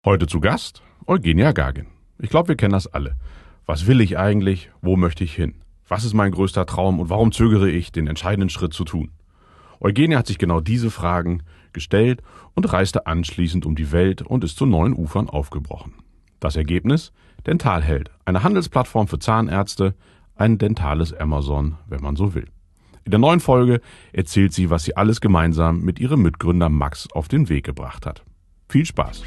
Heute zu Gast Eugenia Gagin. Ich glaube, wir kennen das alle. Was will ich eigentlich? Wo möchte ich hin? Was ist mein größter Traum und warum zögere ich, den entscheidenden Schritt zu tun? Eugenia hat sich genau diese Fragen gestellt und reiste anschließend um die Welt und ist zu neuen Ufern aufgebrochen. Das Ergebnis? Dentalheld, eine Handelsplattform für Zahnärzte, ein dentales Amazon, wenn man so will. In der neuen Folge erzählt sie, was sie alles gemeinsam mit ihrem Mitgründer Max auf den Weg gebracht hat. Viel Spaß!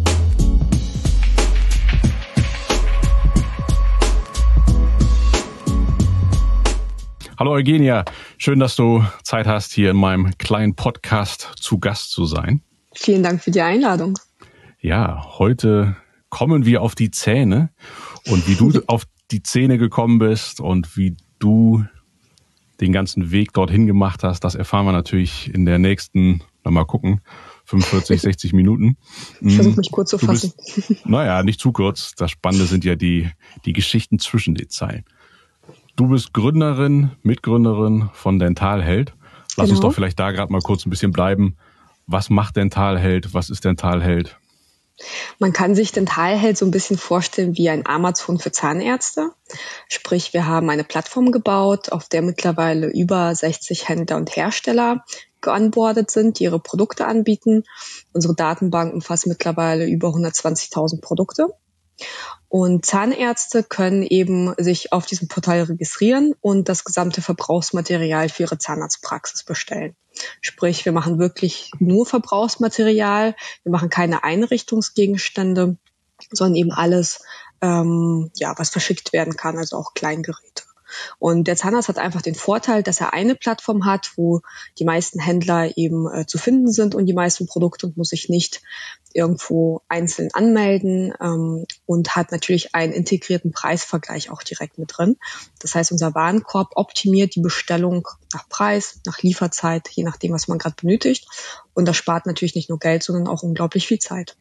Hallo Eugenia, schön, dass du Zeit hast, hier in meinem kleinen Podcast zu Gast zu sein. Vielen Dank für die Einladung. Ja, heute kommen wir auf die Zähne und wie du auf die Zähne gekommen bist und wie du den ganzen Weg dorthin gemacht hast, das erfahren wir natürlich in der nächsten, mal gucken, 45, 60 Minuten. Ich versuche mich kurz zu fassen. Naja, nicht zu kurz. Das Spannende sind ja die Geschichten zwischen den Zeilen. Du bist Mitgründerin von Dentalheld. Lass uns doch vielleicht da gerade mal kurz ein bisschen bleiben. Was macht Dentalheld? Was ist Dentalheld? Man kann sich Dentalheld so ein bisschen vorstellen wie ein Amazon für Zahnärzte. Sprich, wir haben eine Plattform gebaut, auf der mittlerweile über 60 Händler und Hersteller geonboardet sind, die ihre Produkte anbieten. Unsere Datenbank umfasst mittlerweile über 120.000 Produkte. Und Zahnärzte können eben sich auf diesem Portal registrieren und das gesamte Verbrauchsmaterial für ihre Zahnarztpraxis bestellen. Sprich, wir machen wirklich nur Verbrauchsmaterial, wir machen keine Einrichtungsgegenstände, sondern eben alles, was verschickt werden kann, also auch Kleingeräte. Und der Zahnarzt hat einfach den Vorteil, dass er eine Plattform hat, wo die meisten Händler eben zu finden sind und die meisten Produkte und muss sich nicht irgendwo einzeln anmelden und hat natürlich einen integrierten Preisvergleich auch direkt mit drin. Das heißt, unser Warenkorb optimiert die Bestellung nach Preis, nach Lieferzeit, je nachdem, was man gerade benötigt. Und das spart natürlich nicht nur Geld, sondern auch unglaublich viel Zeit.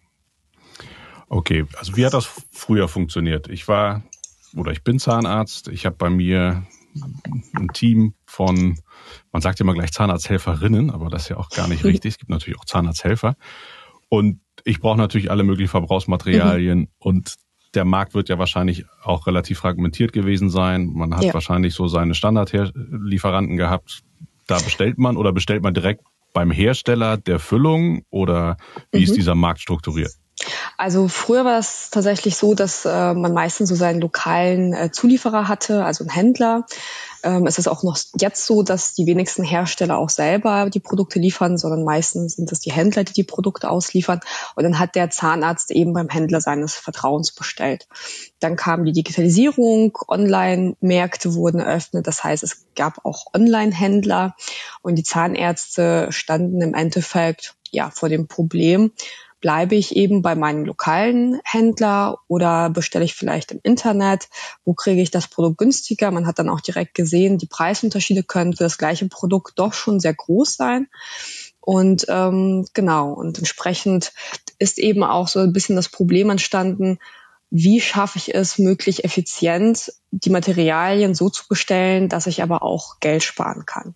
Okay, also wie hat das früher funktioniert? Ich bin Zahnarzt. Ich habe bei mir ein Team von, man sagt ja immer gleich Zahnarzthelferinnen, aber das ist ja auch gar nicht richtig. Es gibt natürlich auch Zahnarzthelfer. Und ich brauche natürlich alle möglichen Verbrauchsmaterialien. Und der Markt wird ja wahrscheinlich auch relativ fragmentiert gewesen sein. Man hat wahrscheinlich so seine Standardlieferanten gehabt. Da bestellt man direkt beim Hersteller der Füllung oder wie ist dieser Markt strukturiert? Also früher war es tatsächlich so, dass man meistens so seinen lokalen Zulieferer hatte, also einen Händler. Es ist auch noch jetzt so, dass die wenigsten Hersteller auch selber die Produkte liefern, sondern meistens sind es die Händler, die die Produkte ausliefern. Und dann hat der Zahnarzt eben beim Händler seines Vertrauens bestellt. Dann kam die Digitalisierung, Online-Märkte wurden eröffnet. Das heißt, es gab auch Online-Händler und die Zahnärzte standen im Endeffekt vor dem Problem, bleibe ich eben bei meinem lokalen Händler oder bestelle ich vielleicht im Internet? Wo kriege ich das Produkt günstiger? Man hat dann auch direkt gesehen, die Preisunterschiede können für das gleiche Produkt doch schon sehr groß sein. Und und entsprechend ist eben auch so ein bisschen das Problem entstanden, wie schaffe ich es, möglich effizient die Materialien so zu bestellen, dass ich aber auch Geld sparen kann.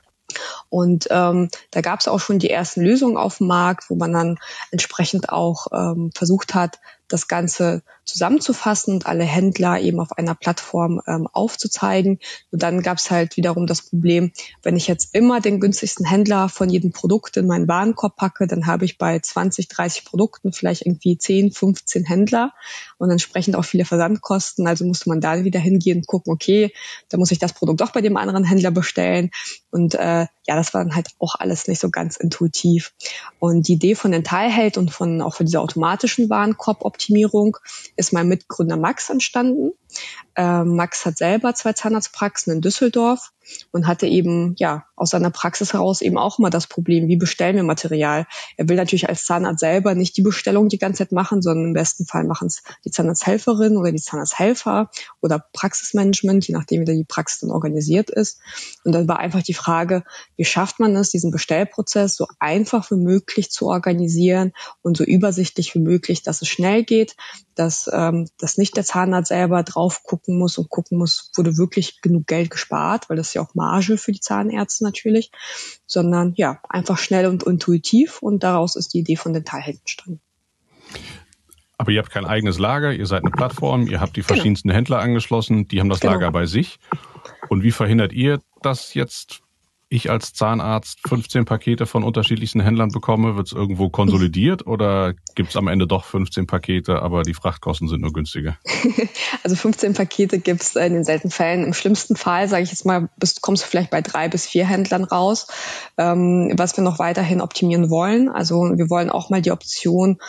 Und da gab es auch schon die ersten Lösungen auf dem Markt, wo man dann entsprechend auch versucht hat, das Ganze zusammenzufassen und alle Händler eben auf einer Plattform aufzuzeigen. Und dann gab es halt wiederum das Problem, wenn ich jetzt immer den günstigsten Händler von jedem Produkt in meinen Warenkorb packe, dann habe ich bei 20, 30 Produkten vielleicht irgendwie 10, 15 Händler und entsprechend auch viele Versandkosten. Also musste man da wieder hingehen und gucken, okay, da muss ich das Produkt doch bei dem anderen Händler bestellen. Und das war dann halt auch alles nicht so ganz intuitiv. Und die Idee von Dentalheld und auch von dieser automatischen Warenkorboptimierung ist mein Mitgründer Max entstanden. Max hat selber 2 Zahnarztpraxen in Düsseldorf und hatte eben aus seiner Praxis heraus eben auch immer das Problem, wie bestellen wir Material. Er will natürlich als Zahnarzt selber nicht die Bestellung die ganze Zeit machen, sondern im besten Fall machen es die Zahnarzthelferin oder die Zahnarzthelfer oder Praxismanagement, je nachdem wie die Praxis dann organisiert ist. Und dann war einfach die Frage, wie schafft man es, diesen Bestellprozess so einfach wie möglich zu organisieren und so übersichtlich wie möglich, dass es schnell geht, dass nicht der Zahnarzt selber drauf gucken muss, wurde wirklich genug Geld gespart, weil das ist ja auch Marge für die Zahnärzte natürlich, sondern einfach schnell und intuitiv und daraus ist die Idee von Dentalheld entstanden. Aber ihr habt kein eigenes Lager, ihr seid eine Plattform, ihr habt die verschiedensten Händler angeschlossen, die haben das Lager bei sich. Und wie verhindert ihr, dass jetzt ich als Zahnarzt 15 Pakete von unterschiedlichsten Händlern bekomme? Wird es irgendwo konsolidiert oder gibt es am Ende doch 15 Pakete, aber die Frachtkosten sind nur günstiger? Also 15 Pakete gibt es in den seltenen Fällen. Im schlimmsten Fall, sage ich jetzt mal, kommst du vielleicht bei 3 bis 4 Händlern raus, was wir noch weiterhin optimieren wollen. Also wir wollen auch mal die Option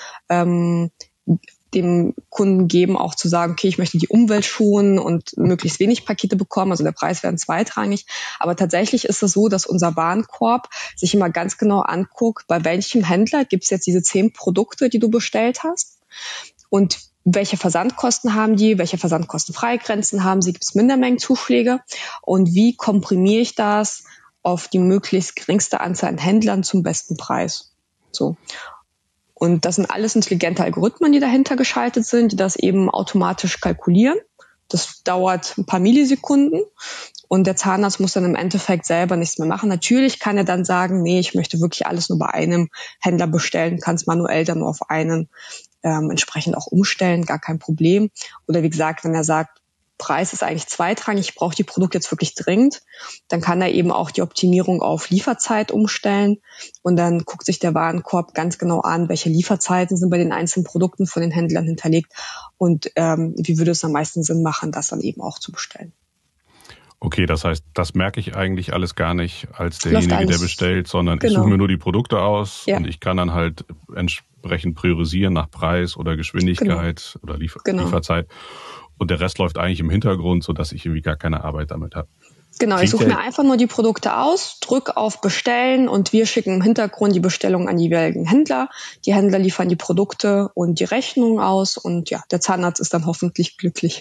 dem Kunden geben, auch zu sagen, okay, ich möchte die Umwelt schonen und möglichst wenig Pakete bekommen. Also der Preis wäre zweitrangig. Aber tatsächlich ist es so, dass unser Warenkorb sich immer ganz genau anguckt, bei welchem Händler gibt es jetzt diese 10 Produkte, die du bestellt hast und welche Versandkosten haben die, welche Versandkostenfreigrenzen haben sie, gibt es Mindermengenzuschläge und wie komprimiere ich das auf die möglichst geringste Anzahl an Händlern zum besten Preis. So. Und das sind alles intelligente Algorithmen, die dahinter geschaltet sind, die das eben automatisch kalkulieren. Das dauert ein paar Millisekunden und der Zahnarzt muss dann im Endeffekt selber nichts mehr machen. Natürlich kann er dann sagen, nee, ich möchte wirklich alles nur bei einem Händler bestellen, kann es manuell dann nur auf einen entsprechend auch umstellen, gar kein Problem. Oder wie gesagt, wenn er sagt, Preis ist eigentlich zweitrangig, ich brauche die Produkte jetzt wirklich dringend, dann kann er eben auch die Optimierung auf Lieferzeit umstellen und dann guckt sich der Warenkorb ganz genau an, welche Lieferzeiten sind bei den einzelnen Produkten von den Händlern hinterlegt und wie würde es am meisten Sinn machen, das dann eben auch zu bestellen. Okay, das heißt, das merke ich eigentlich alles gar nicht als derjenige, der bestellt, sondern ich suche mir nur die Produkte aus und ich kann dann halt entsprechend priorisieren nach Preis oder Geschwindigkeit oder Lieferzeit. Und der Rest läuft eigentlich im Hintergrund, sodass ich irgendwie gar keine Arbeit damit habe. Genau, ich suche mir einfach nur die Produkte aus, drücke auf Bestellen und wir schicken im Hintergrund die Bestellung an die jeweiligen Händler. Die Händler liefern die Produkte und die Rechnung aus und ja, der Zahnarzt ist dann hoffentlich glücklich.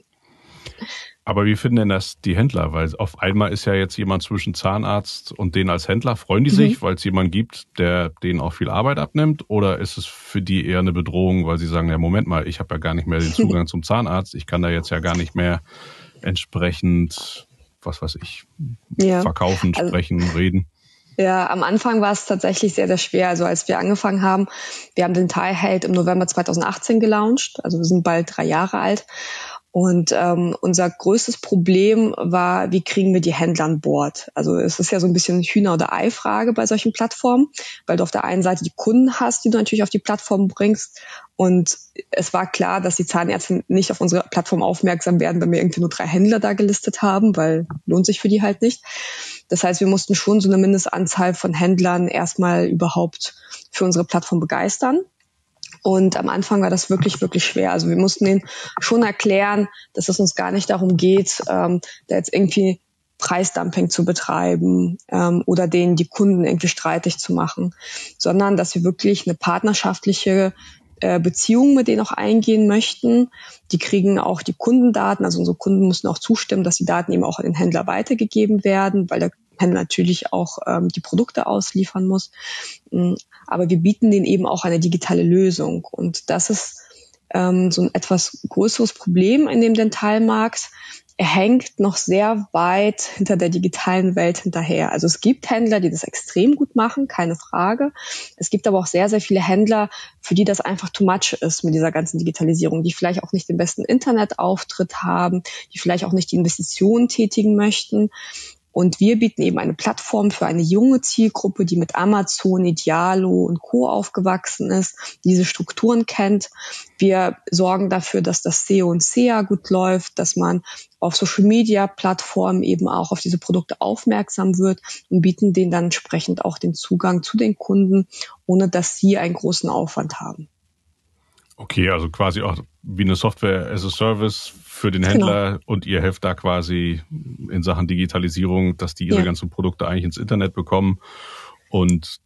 Aber wie finden denn das die Händler? Weil auf einmal ist ja jetzt jemand zwischen Zahnarzt und denen als Händler. Freuen die sich, weil es jemanden gibt, der denen auch viel Arbeit abnimmt? Oder ist es für die eher eine Bedrohung, weil sie sagen, ja Moment mal, ich habe ja gar nicht mehr den Zugang zum Zahnarzt. Ich kann da jetzt ja gar nicht mehr entsprechend, was weiß ich, verkaufen, sprechen, reden. Ja, am Anfang war es tatsächlich sehr, sehr schwer. Also als wir angefangen haben, wir haben den Dentalheld im November 2018 gelauncht. Also wir sind bald 3 Jahre alt. Und unser größtes Problem war, wie kriegen wir die Händler an Bord? Also es ist ja so ein bisschen Hühner- oder Ei-Frage bei solchen Plattformen, weil du auf der einen Seite die Kunden hast, die du natürlich auf die Plattform bringst. Und es war klar, dass die Zahnärzte nicht auf unsere Plattform aufmerksam werden, wenn wir irgendwie nur 3 Händler da gelistet haben, weil lohnt sich für die halt nicht. Das heißt, wir mussten schon so eine Mindestanzahl von Händlern erstmal überhaupt für unsere Plattform begeistern. Und am Anfang war das wirklich, wirklich schwer. Also wir mussten denen schon erklären, dass es uns gar nicht darum geht, da jetzt irgendwie Preisdumping zu betreiben oder denen die Kunden irgendwie streitig zu machen, sondern dass wir wirklich eine partnerschaftliche Beziehung mit denen auch eingehen möchten. Die kriegen auch die Kundendaten, also unsere Kunden müssen auch zustimmen, dass die Daten eben auch an den Händler weitergegeben werden, weil der Händler natürlich auch die Produkte ausliefern muss. Aber wir bieten denen eben auch eine digitale Lösung. Und das ist so ein etwas größeres Problem in dem Dentalmarkt. Er hängt noch sehr weit hinter der digitalen Welt hinterher. Also es gibt Händler, die das extrem gut machen, keine Frage. Es gibt aber auch sehr, sehr viele Händler, für die das einfach too much ist mit dieser ganzen Digitalisierung, die vielleicht auch nicht den besten Internetauftritt haben, die vielleicht auch nicht die Investitionen tätigen möchten. Und wir bieten eben eine Plattform für eine junge Zielgruppe, die mit Amazon, Idealo und Co. aufgewachsen ist, diese Strukturen kennt. Wir sorgen dafür, dass das SEO und SEA gut läuft, dass man auf Social-Media-Plattformen eben auch auf diese Produkte aufmerksam wird und bieten denen dann entsprechend auch den Zugang zu den Kunden, ohne dass sie einen großen Aufwand haben. Okay, also quasi auch wie eine Software as a Service für den Händler und ihr helft da quasi in Sachen Digitalisierung, dass die ihre ganzen Produkte eigentlich ins Internet bekommen und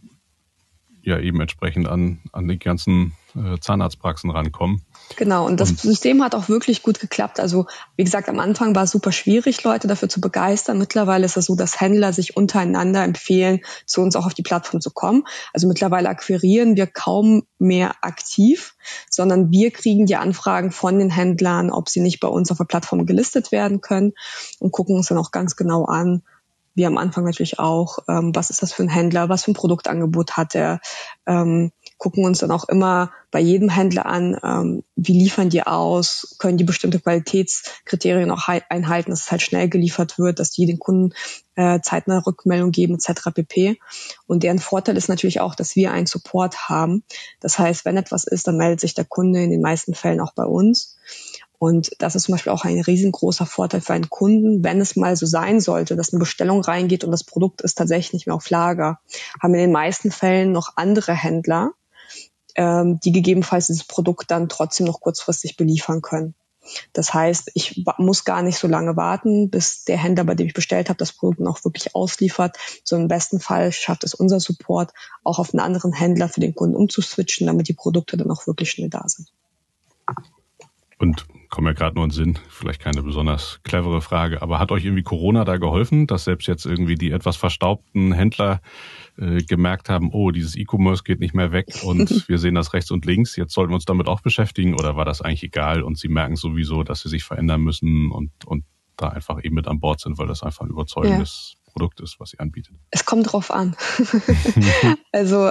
ja eben entsprechend an die ganzen Zahnarztpraxen rankommen. Genau, und das System hat auch wirklich gut geklappt. Also wie gesagt, am Anfang war es super schwierig, Leute dafür zu begeistern. Mittlerweile ist es so, dass Händler sich untereinander empfehlen, zu uns auch auf die Plattform zu kommen. Also mittlerweile akquirieren wir kaum mehr aktiv, sondern wir kriegen die Anfragen von den Händlern, ob sie nicht bei uns auf der Plattform gelistet werden können und gucken uns dann auch ganz genau an, wie am Anfang natürlich auch, was ist das für ein Händler, was für ein Produktangebot hat er, gucken uns dann auch immer bei jedem Händler an, wie liefern die aus, können die bestimmte Qualitätskriterien auch einhalten, dass es halt schnell geliefert wird, dass die den Kunden zeitnah Rückmeldung geben etc. pp. Und deren Vorteil ist natürlich auch, dass wir einen Support haben. Das heißt, wenn etwas ist, dann meldet sich der Kunde in den meisten Fällen auch bei uns. Und das ist zum Beispiel auch ein riesengroßer Vorteil für einen Kunden, wenn es mal so sein sollte, dass eine Bestellung reingeht und das Produkt ist tatsächlich nicht mehr auf Lager, haben in den meisten Fällen noch andere Händler, die gegebenenfalls dieses Produkt dann trotzdem noch kurzfristig beliefern können. Das heißt, ich muss gar nicht so lange warten, bis der Händler, bei dem ich bestellt habe, das Produkt noch wirklich ausliefert. So im besten Fall schafft es unser Support, auch auf einen anderen Händler für den Kunden umzuswitchen, damit die Produkte dann auch wirklich schnell da sind. Und kommt mir gerade nur in den Sinn, vielleicht keine besonders clevere Frage, aber hat euch irgendwie Corona da geholfen, dass selbst jetzt irgendwie die etwas verstaubten Händler gemerkt haben, oh, dieses E-Commerce geht nicht mehr weg und wir sehen das rechts und links, jetzt sollten wir uns damit auch beschäftigen, oder war das eigentlich egal und sie merken sowieso, dass sie sich verändern müssen und da einfach eben mit an Bord sind, weil das einfach ein überzeugendes Produkt ist, was sie anbietet? Es kommt drauf an. Also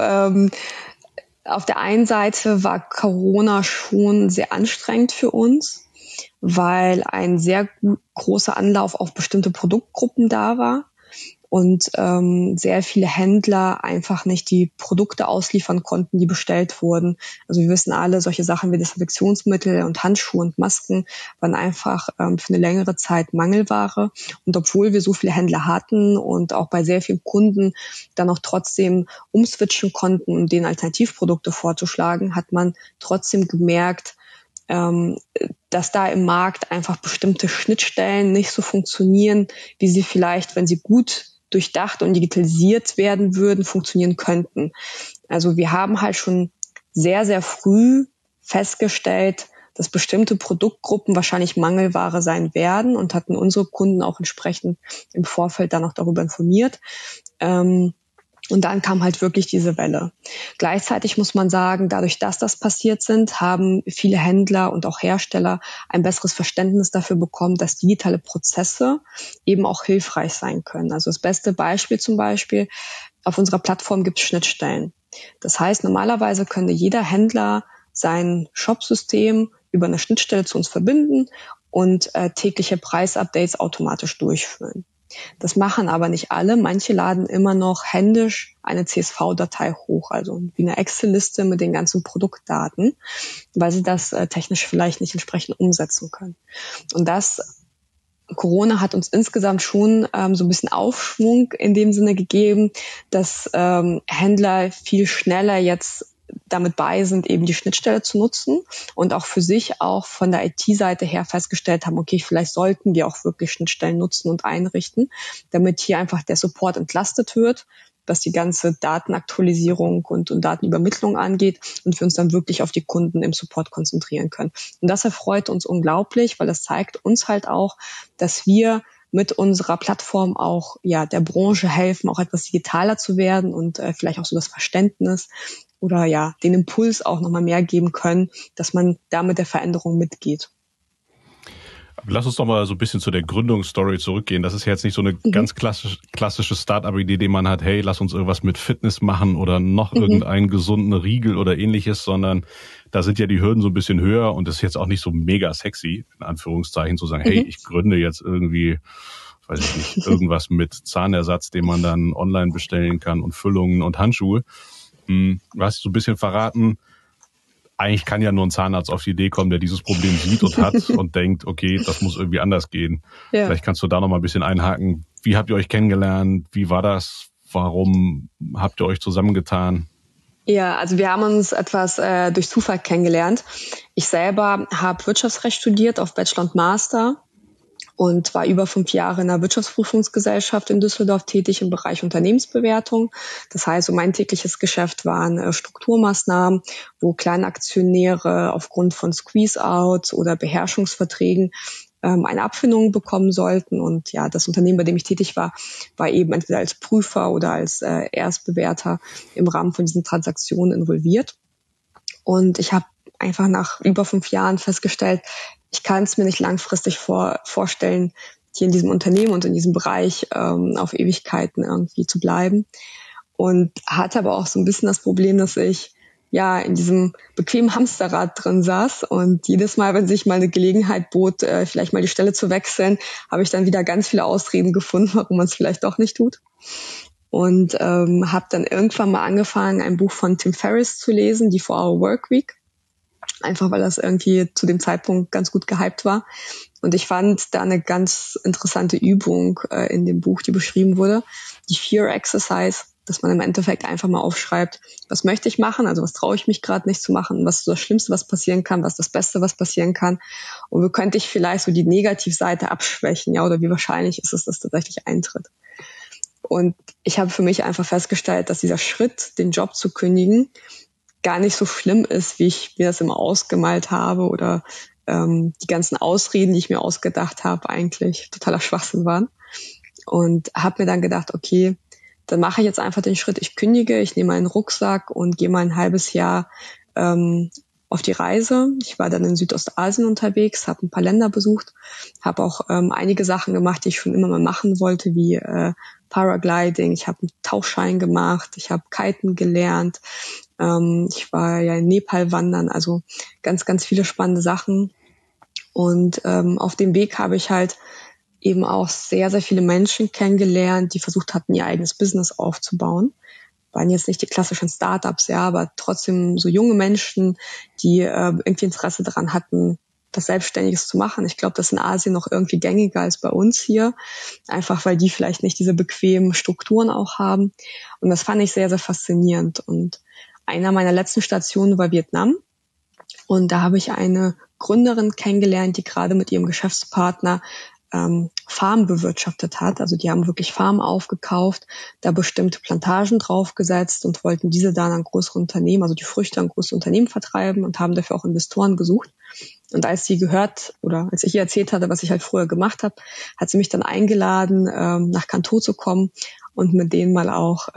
auf der einen Seite war Corona schon sehr anstrengend für uns, weil ein sehr großer Anlauf auf bestimmte Produktgruppen da war und sehr viele Händler einfach nicht die Produkte ausliefern konnten, die bestellt wurden. Also wir wissen alle, solche Sachen wie Desinfektionsmittel und Handschuhe und Masken waren einfach für eine längere Zeit Mangelware. Und obwohl wir so viele Händler hatten und auch bei sehr vielen Kunden dann auch trotzdem umswitchen konnten, um denen Alternativprodukte vorzuschlagen, hat man trotzdem gemerkt, dass da im Markt einfach bestimmte Schnittstellen nicht so funktionieren, wie sie vielleicht, wenn sie gut durchdacht und digitalisiert werden würden, funktionieren könnten. Also wir haben halt schon sehr, sehr früh festgestellt, dass bestimmte Produktgruppen wahrscheinlich Mangelware sein werden und hatten unsere Kunden auch entsprechend im Vorfeld dann auch darüber informiert. Und dann kam halt wirklich diese Welle. Gleichzeitig muss man sagen, dadurch, dass das passiert sind, haben viele Händler und auch Hersteller ein besseres Verständnis dafür bekommen, dass digitale Prozesse eben auch hilfreich sein können. Also das beste Beispiel zum Beispiel, auf unserer Plattform gibt es Schnittstellen. Das heißt, normalerweise könnte jeder Händler sein Shopsystem über eine Schnittstelle zu uns verbinden und tägliche Preisupdates automatisch durchführen. Das machen aber nicht alle. Manche laden immer noch händisch eine CSV-Datei hoch, also wie eine Excel-Liste mit den ganzen Produktdaten, weil sie das technisch vielleicht nicht entsprechend umsetzen können. Und Corona hat uns insgesamt schon so ein bisschen Aufschwung in dem Sinne gegeben, dass Händler viel schneller jetzt damit bei sind, eben die Schnittstelle zu nutzen und auch für sich auch von der IT-Seite her festgestellt haben, okay, vielleicht sollten wir auch wirklich Schnittstellen nutzen und einrichten, damit hier einfach der Support entlastet wird, was die ganze Datenaktualisierung und Datenübermittlung angeht und wir uns dann wirklich auf die Kunden im Support konzentrieren können. Und das erfreut uns unglaublich, weil das zeigt uns halt auch, dass wir mit unserer Plattform auch der Branche helfen, auch etwas digitaler zu werden und vielleicht auch so das Verständnis oder den Impuls auch nochmal mehr geben können, dass man da mit der Veränderung mitgeht. Lass uns doch mal so ein bisschen zu der Gründungsstory zurückgehen. Das ist ja jetzt nicht so eine ganz klassische Start-up-Idee, die man hat, hey, lass uns irgendwas mit Fitness machen oder noch irgendeinen gesunden Riegel oder ähnliches, sondern da sind ja die Hürden so ein bisschen höher und das ist jetzt auch nicht so mega sexy, in Anführungszeichen, zu sagen, hey, ich gründe jetzt irgendwie, weiß ich nicht, irgendwas mit Zahnersatz, den man dann online bestellen kann und Füllungen und Handschuhe. Du hast so ein bisschen verraten, eigentlich kann ja nur ein Zahnarzt auf die Idee kommen, der dieses Problem sieht und hat und denkt, okay, das muss irgendwie anders gehen. Ja. Vielleicht kannst du da noch mal ein bisschen einhaken. Wie habt ihr euch kennengelernt? Wie war das? Warum habt ihr euch zusammengetan? Ja, also wir haben uns etwas durch Zufall kennengelernt. Ich selber habe Wirtschaftsrecht studiert auf Bachelor und Master und war über 5 Jahre in der Wirtschaftsprüfungsgesellschaft in Düsseldorf tätig im Bereich Unternehmensbewertung. Das heißt, mein tägliches Geschäft waren Strukturmaßnahmen, wo Kleinaktionäre aufgrund von Squeeze-Out oder Beherrschungsverträgen eine Abfindung bekommen sollten. Und das Unternehmen, bei dem ich tätig war, war eben entweder als Prüfer oder als Erstbewerter im Rahmen von diesen Transaktionen involviert. Und ich habe einfach nach über 5 Jahren festgestellt, ich kann es mir nicht langfristig vorstellen, hier in diesem Unternehmen und in diesem Bereich auf Ewigkeiten irgendwie zu bleiben. Und hatte aber auch so ein bisschen das Problem, dass ich ja in diesem bequemen Hamsterrad drin saß. Und jedes Mal, wenn sich mal eine Gelegenheit bot, vielleicht mal die Stelle zu wechseln, habe ich dann wieder ganz viele Ausreden gefunden, warum man es vielleicht doch nicht tut. Und habe dann irgendwann mal angefangen, ein Buch von Tim Ferriss zu lesen, die 4-Hour Workweek. Einfach weil das irgendwie zu dem Zeitpunkt ganz gut gehypt war. Und ich fand da eine ganz interessante Übung in dem Buch, die beschrieben wurde, die Fear Exercise, dass man im Endeffekt einfach mal aufschreibt, was möchte ich machen, also was traue ich mich gerade nicht zu machen, was ist das Schlimmste, was passieren kann, was ist das Beste, was passieren kann. Und wie könnte ich vielleicht so die Negativseite abschwächen, ja, oder wie wahrscheinlich ist es, dass tatsächlich eintritt. Und ich habe für mich einfach festgestellt, dass dieser Schritt, den Job zu kündigen, gar nicht so schlimm ist, wie ich mir das immer ausgemalt habe oder die ganzen Ausreden, die ich mir ausgedacht habe, eigentlich totaler Schwachsinn waren. Und habe mir dann gedacht, okay, dann mache ich jetzt einfach den Schritt, ich kündige, ich nehme einen Rucksack und gehe mal ein halbes Jahr auf die Reise. Ich war dann in Südostasien unterwegs, habe ein paar Länder besucht, habe auch einige Sachen gemacht, die ich schon immer mal machen wollte, wie Paragliding. Ich habe einen Tauchschein gemacht, ich habe Kiten gelernt, ich war ja in Nepal wandern, also ganz, ganz viele spannende Sachen. Und auf dem Weg habe ich halt eben auch sehr, sehr viele Menschen kennengelernt, die versucht hatten, ihr eigenes Business aufzubauen. Waren jetzt nicht die klassischen Startups, ja, aber trotzdem so junge Menschen, die irgendwie Interesse daran hatten, was Selbstständiges zu machen. Ich glaube, das ist in Asien noch irgendwie gängiger als bei uns hier, einfach weil die vielleicht nicht diese bequemen Strukturen auch haben. Und das fand ich sehr, sehr faszinierend. Und einer meiner letzten Stationen war Vietnam. Und da habe ich eine Gründerin kennengelernt, die gerade mit ihrem Geschäftspartner Farmen bewirtschaftet hat. Also die haben wirklich Farmen aufgekauft, da bestimmte Plantagen draufgesetzt und wollten diese dann an größere Unternehmen, also die Früchte an größere Unternehmen vertreiben und haben dafür auch Investoren gesucht. Und als sie als ich ihr erzählt hatte, was ich halt früher gemacht habe, hat sie mich dann eingeladen, nach Kanto zu kommen und mit denen mal auch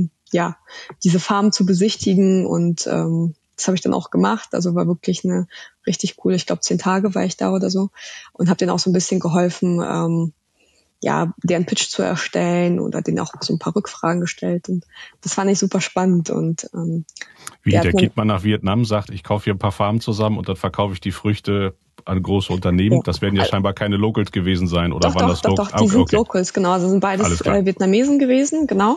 diese Farmen zu besichtigen. Und das habe ich dann auch gemacht. Also war wirklich eine richtig coole, ich glaube 10 Tage war ich da oder so und habe denen auch so ein bisschen geholfen, deren Pitch zu erstellen oder denen auch so ein paar Rückfragen gestellt. Und das fand ich super spannend. Und da geht man nach Vietnam, sagt, ich kaufe hier ein paar Farmen zusammen und dann verkaufe ich die Früchte an große Unternehmen. Ja. Das werden ja scheinbar keine Locals gewesen sein, oder waren das Locals? Doch, die sind Locals, genau. Also sind beides Vietnamesen gewesen, genau.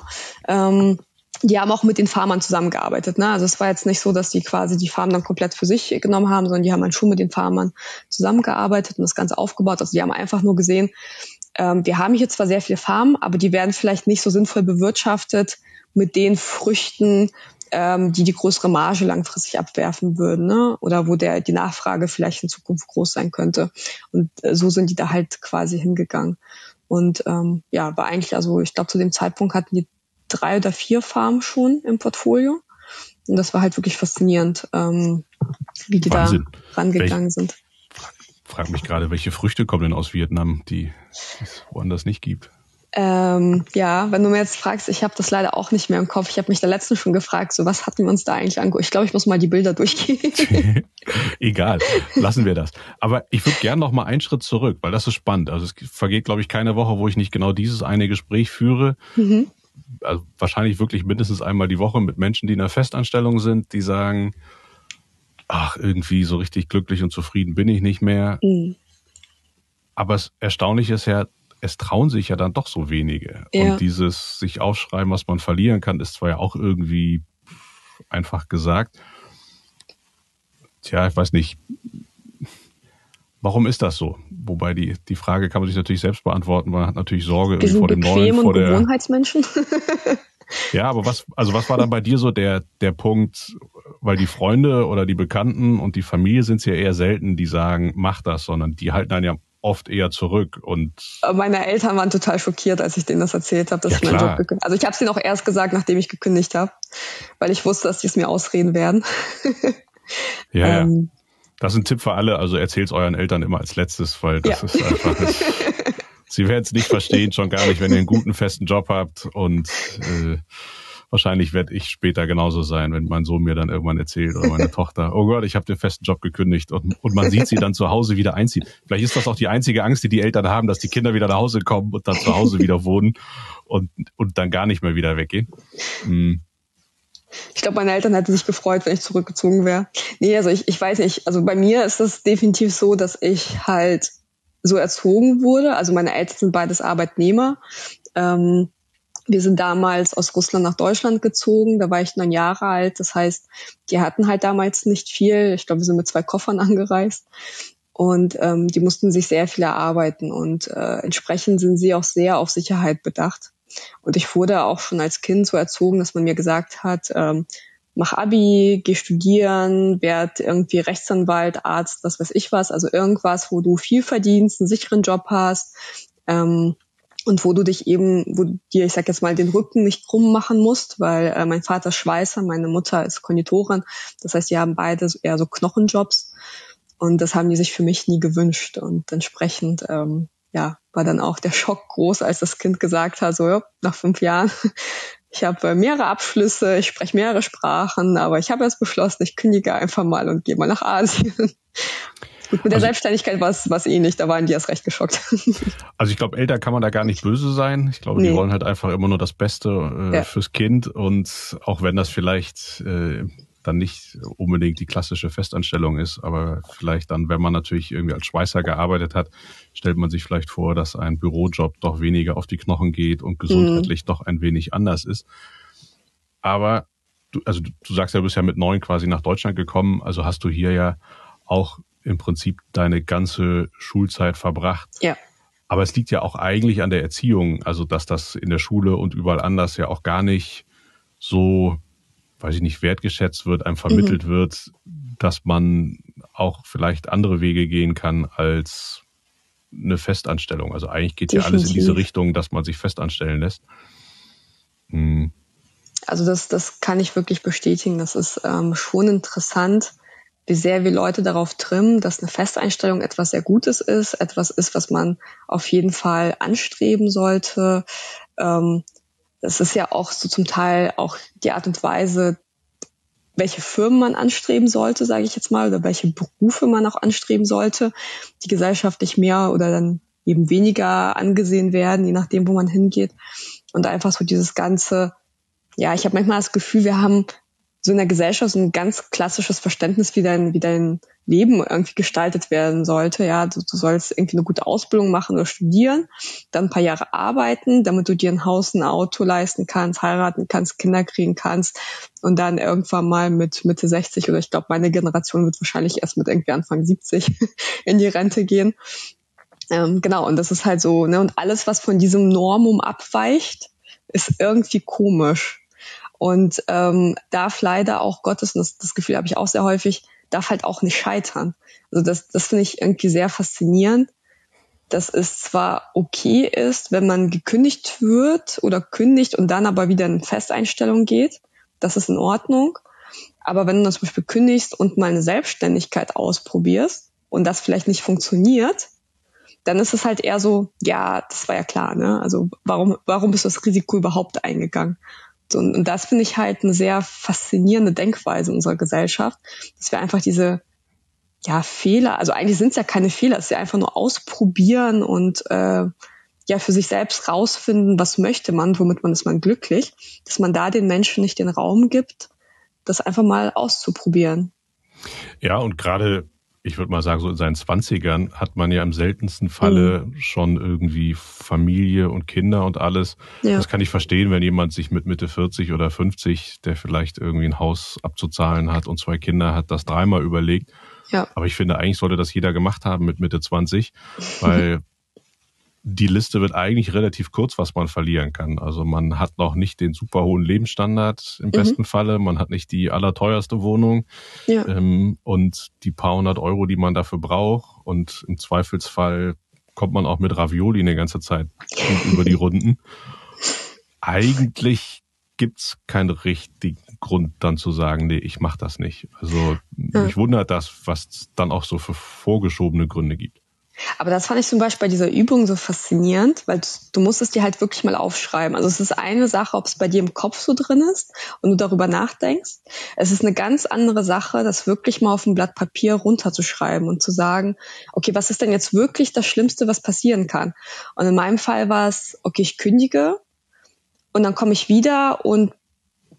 Die haben auch mit den Farmern zusammengearbeitet, ne? Also es war jetzt nicht so, dass die quasi die Farmen dann komplett für sich genommen haben, sondern die haben dann schon mit den Farmern zusammengearbeitet und das Ganze aufgebaut. Also die haben einfach nur gesehen, wir haben hier zwar sehr viele Farmen, aber die werden vielleicht nicht so sinnvoll bewirtschaftet mit den Früchten, die größere Marge langfristig abwerfen würden, ne? Oder wo die Nachfrage vielleicht in Zukunft groß sein könnte. Und so sind die da halt quasi hingegangen. Und war eigentlich, also ich glaube, zu dem Zeitpunkt hatten die 3 oder 4 Farmen schon im Portfolio. Und das war halt wirklich faszinierend, wie die Wahnsinn. Da rangegangen sind. Frag mich gerade, welche Früchte kommen denn aus Vietnam, die es woanders nicht gibt? Wenn du mir jetzt fragst, ich habe das leider auch nicht mehr im Kopf. Ich habe mich da letztens schon gefragt, so was hatten wir uns da eigentlich angeguckt? Ich glaube, ich muss mal die Bilder durchgehen. Egal, lassen wir das. Aber ich würde gerne noch mal einen Schritt zurück, weil das ist spannend. Also es vergeht, glaube ich, keine Woche, wo ich nicht genau dieses eine Gespräch führe. Mhm. Also wahrscheinlich wirklich mindestens einmal die Woche mit Menschen, die in einer Festanstellung sind, die sagen, ach, irgendwie so richtig glücklich und zufrieden bin ich nicht mehr. Mhm. Aber das Erstaunliche ist ja, es trauen sich ja dann doch so wenige. Ja. Und dieses sich aufschreiben, was man verlieren kann, ist zwar ja auch irgendwie einfach gesagt. Tja, ich weiß nicht. Warum ist das so? Wobei die Frage kann man sich natürlich selbst beantworten. Man hat natürlich Sorge irgendwie vor dem Neuen. Vor der Gewohnheitsmenschen. Ja, aber was war dann bei dir so der Punkt, weil die Freunde oder die Bekannten und die Familie sind es ja eher selten, die sagen, mach das, sondern die halten dann ja oft eher zurück. Und meine Eltern waren total schockiert, als ich denen das erzählt habe, dass ich meinen Job gekündigt habe. Also ich habe es denen auch erst gesagt, nachdem ich gekündigt habe, weil ich wusste, dass die es mir ausreden werden. Ja. Das ist ein Tipp für alle, also erzählt's euren Eltern immer als letztes, weil das ist einfach sie werden es nicht verstehen, schon gar nicht, wenn ihr einen guten, festen Job habt und wahrscheinlich werde ich später genauso sein, wenn mein Sohn mir dann irgendwann erzählt oder meine Tochter, oh Gott, ich habe den festen Job gekündigt und man sieht sie dann zu Hause wieder einziehen. Vielleicht ist das auch die einzige Angst, die Eltern haben, dass die Kinder wieder nach Hause kommen und dann zu Hause wieder wohnen und dann gar nicht mehr wieder weggehen. Ich glaube, meine Eltern hätten sich gefreut, wenn ich zurückgezogen wäre. Nee, also ich weiß nicht. Also bei mir ist es definitiv so, dass ich halt so erzogen wurde. Also meine Eltern sind beides Arbeitnehmer. Wir sind damals aus Russland nach Deutschland gezogen. Da war ich 9 Jahre alt. Das heißt, die hatten halt damals nicht viel. Ich glaube, wir sind mit 2 Koffern angereist. Und die mussten sich sehr viel erarbeiten. Und entsprechend sind sie auch sehr auf Sicherheit bedacht. Und ich wurde auch schon als Kind so erzogen, dass man mir gesagt hat, mach Abi, geh studieren, werd irgendwie Rechtsanwalt, Arzt, was weiß ich was. Also irgendwas, wo du viel verdienst, einen sicheren Job hast und wo du dich eben, wo dir, ich sag jetzt mal, den Rücken nicht krumm machen musst, weil mein Vater ist Schweißer, meine Mutter ist Konditorin. Das heißt, die haben beide eher so Knochenjobs. Und das haben die sich für mich nie gewünscht. Und entsprechend war dann auch der Schock groß, als das Kind gesagt hat, so ja, nach 5 Jahren, ich habe mehrere Abschlüsse, ich spreche mehrere Sprachen, aber ich habe jetzt beschlossen, ich kündige einfach mal und gehe mal nach Asien. Gut, mit der Selbstständigkeit war es ähnlich, da waren die erst recht geschockt. Also ich glaube, Eltern kann man da gar nicht böse sein. Ich glaube, die wollen halt einfach immer nur das Beste fürs Kind. Und auch wenn das vielleicht dann nicht unbedingt die klassische Festanstellung ist, aber vielleicht dann, wenn man natürlich irgendwie als Schweißer gearbeitet hat, stellt man sich vielleicht vor, dass ein Bürojob doch weniger auf die Knochen geht und gesundheitlich doch ein wenig anders ist. Aber du sagst ja, du bist ja mit 9 quasi nach Deutschland gekommen, also hast du hier ja auch im Prinzip deine ganze Schulzeit verbracht. Ja. Aber es liegt ja auch eigentlich an der Erziehung, also dass das in der Schule und überall anders ja auch gar nicht so, weiß ich nicht, wertgeschätzt wird, einem vermittelt wird, dass man auch vielleicht andere Wege gehen kann als eine Festanstellung. Also eigentlich geht ja alles in diese Richtung, dass man sich festanstellen lässt. Also das kann ich wirklich bestätigen. Das ist schon interessant, wie sehr wir Leute darauf trimmen, dass eine Festeinstellung etwas sehr Gutes ist, etwas ist, was man auf jeden Fall anstreben sollte. Es ist ja auch so zum Teil auch die Art und Weise, welche Firmen man anstreben sollte, sage ich jetzt mal, oder welche Berufe man auch anstreben sollte, die gesellschaftlich mehr oder dann eben weniger angesehen werden, je nachdem, wo man hingeht. Und einfach so dieses ganze, ja, ich habe manchmal das Gefühl, wir haben so in der Gesellschaft so ein ganz klassisches Verständnis, wie dein Leben irgendwie gestaltet werden sollte. Ja, du sollst irgendwie eine gute Ausbildung machen oder studieren, dann ein paar Jahre arbeiten, damit du dir ein Haus, ein Auto leisten kannst, heiraten kannst, Kinder kriegen kannst und dann irgendwann mal mit Mitte 60 oder ich glaube, meine Generation wird wahrscheinlich erst mit irgendwie Anfang 70 in die Rente gehen. Genau, und das ist halt so, ne, und alles, was von diesem Normum abweicht, ist irgendwie komisch. Und darf leider auch Gottes, und das Gefühl habe ich auch sehr häufig, darf halt auch nicht scheitern. Also das finde ich irgendwie sehr faszinierend, dass es zwar okay ist, wenn man gekündigt wird oder kündigt und dann aber wieder in Festeinstellung geht, das ist in Ordnung. Aber wenn du dann zum Beispiel kündigst und mal eine Selbstständigkeit ausprobierst und das vielleicht nicht funktioniert, dann ist es halt eher so, ja, das war ja klar, ne? Also warum bist du das Risiko überhaupt eingegangen? Und das finde ich halt eine sehr faszinierende Denkweise unserer Gesellschaft, dass wir einfach diese Fehler, also eigentlich sind es ja keine Fehler, es ist ja einfach nur ausprobieren und für sich selbst rausfinden, was möchte man, womit ist man glücklich, dass man da den Menschen nicht den Raum gibt, das einfach mal auszuprobieren. Ja, und gerade, ich würde mal sagen, so in seinen 20ern hat man ja im seltensten Falle schon irgendwie Familie und Kinder und alles. Ja. Das kann ich verstehen, wenn jemand sich mit Mitte 40 oder 50, der vielleicht irgendwie ein Haus abzuzahlen hat und 2 Kinder hat, das 3-mal überlegt. Ja. Aber ich finde, eigentlich sollte das jeder gemacht haben mit Mitte 20, weil die Liste wird eigentlich relativ kurz, was man verlieren kann. Also man hat noch nicht den super hohen Lebensstandard im besten Falle, man hat nicht die allerteuerste Wohnung und die paar 100 Euro, die man dafür braucht. Und im Zweifelsfall kommt man auch mit Ravioli eine ganze Zeit über die Runden. Eigentlich gibt's keinen richtigen Grund, dann zu sagen, nee, ich mache das nicht. Also mich wundert das, was dann auch so für vorgeschobene Gründe gibt. Aber das fand ich zum Beispiel bei dieser Übung so faszinierend, weil du musst es dir halt wirklich mal aufschreiben. Also es ist eine Sache, ob es bei dir im Kopf so drin ist und du darüber nachdenkst. Es ist eine ganz andere Sache, das wirklich mal auf ein Blatt Papier runterzuschreiben und zu sagen, okay, was ist denn jetzt wirklich das Schlimmste, was passieren kann? Und in meinem Fall war es, okay, ich kündige und dann komme ich wieder und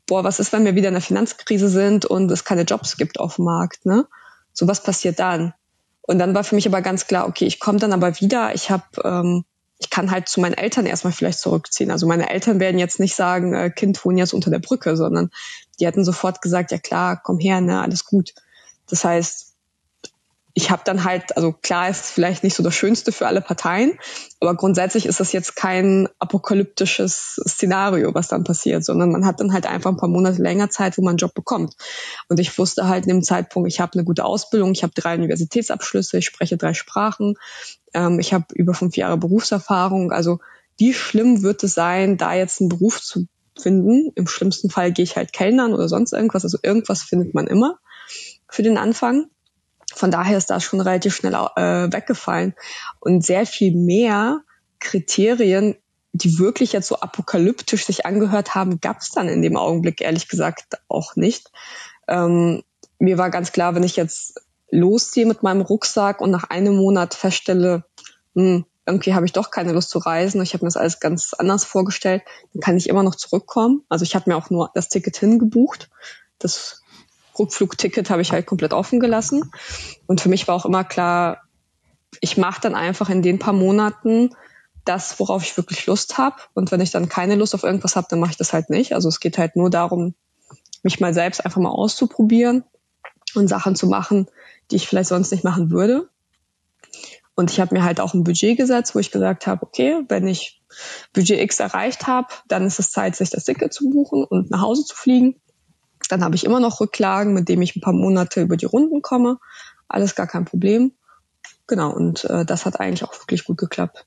boah, was ist, wenn wir wieder in der Finanzkrise sind und es keine Jobs gibt auf dem Markt, ne? So, was passiert dann? Und dann war für mich aber ganz klar, okay, ich komme dann aber wieder, ich kann halt zu meinen Eltern erstmal vielleicht zurückziehen. Also meine Eltern werden jetzt nicht sagen, Kind, wohnen jetzt unter der Brücke, sondern die hätten sofort gesagt, ja klar, komm her, ne, alles gut. Das heißt, ich habe dann halt, also klar ist es vielleicht nicht so das Schönste für alle Parteien, aber grundsätzlich ist das jetzt kein apokalyptisches Szenario, was dann passiert, sondern man hat dann halt einfach ein paar Monate länger Zeit, wo man einen Job bekommt. Und ich wusste halt in dem Zeitpunkt, ich habe eine gute Ausbildung, ich habe 3 Universitätsabschlüsse, ich spreche 3 Sprachen, ich habe über 5 Jahre Berufserfahrung. Also wie schlimm wird es sein, da jetzt einen Beruf zu finden? Im schlimmsten Fall gehe ich halt Kellnern oder sonst irgendwas. Also irgendwas findet man immer für den Anfang. Von daher ist das schon relativ schnell weggefallen. Und sehr viel mehr Kriterien, die wirklich jetzt so apokalyptisch sich angehört haben, gab es dann in dem Augenblick ehrlich gesagt auch nicht. Mir war ganz klar, wenn ich jetzt losziehe mit meinem Rucksack und nach einem Monat feststelle, irgendwie habe ich doch keine Lust zu reisen, ich habe mir das alles ganz anders vorgestellt, dann kann ich immer noch zurückkommen. Also ich habe mir auch nur das Ticket hingebucht. Das Rückflugticket habe ich halt komplett offen gelassen. Und für mich war auch immer klar, ich mache dann einfach in den paar Monaten das, worauf ich wirklich Lust habe. Und wenn ich dann keine Lust auf irgendwas habe, dann mache ich das halt nicht. Also es geht halt nur darum, mich mal selbst einfach mal auszuprobieren und Sachen zu machen, die ich vielleicht sonst nicht machen würde. Und ich habe mir halt auch ein Budget gesetzt, wo ich gesagt habe, okay, wenn ich Budget X erreicht habe, dann ist es Zeit, sich das Ticket zu buchen und nach Hause zu fliegen. Dann habe ich immer noch Rücklagen, mit denen ich ein paar Monate über die Runden komme. Alles gar kein Problem. Genau, und das hat eigentlich auch wirklich gut geklappt.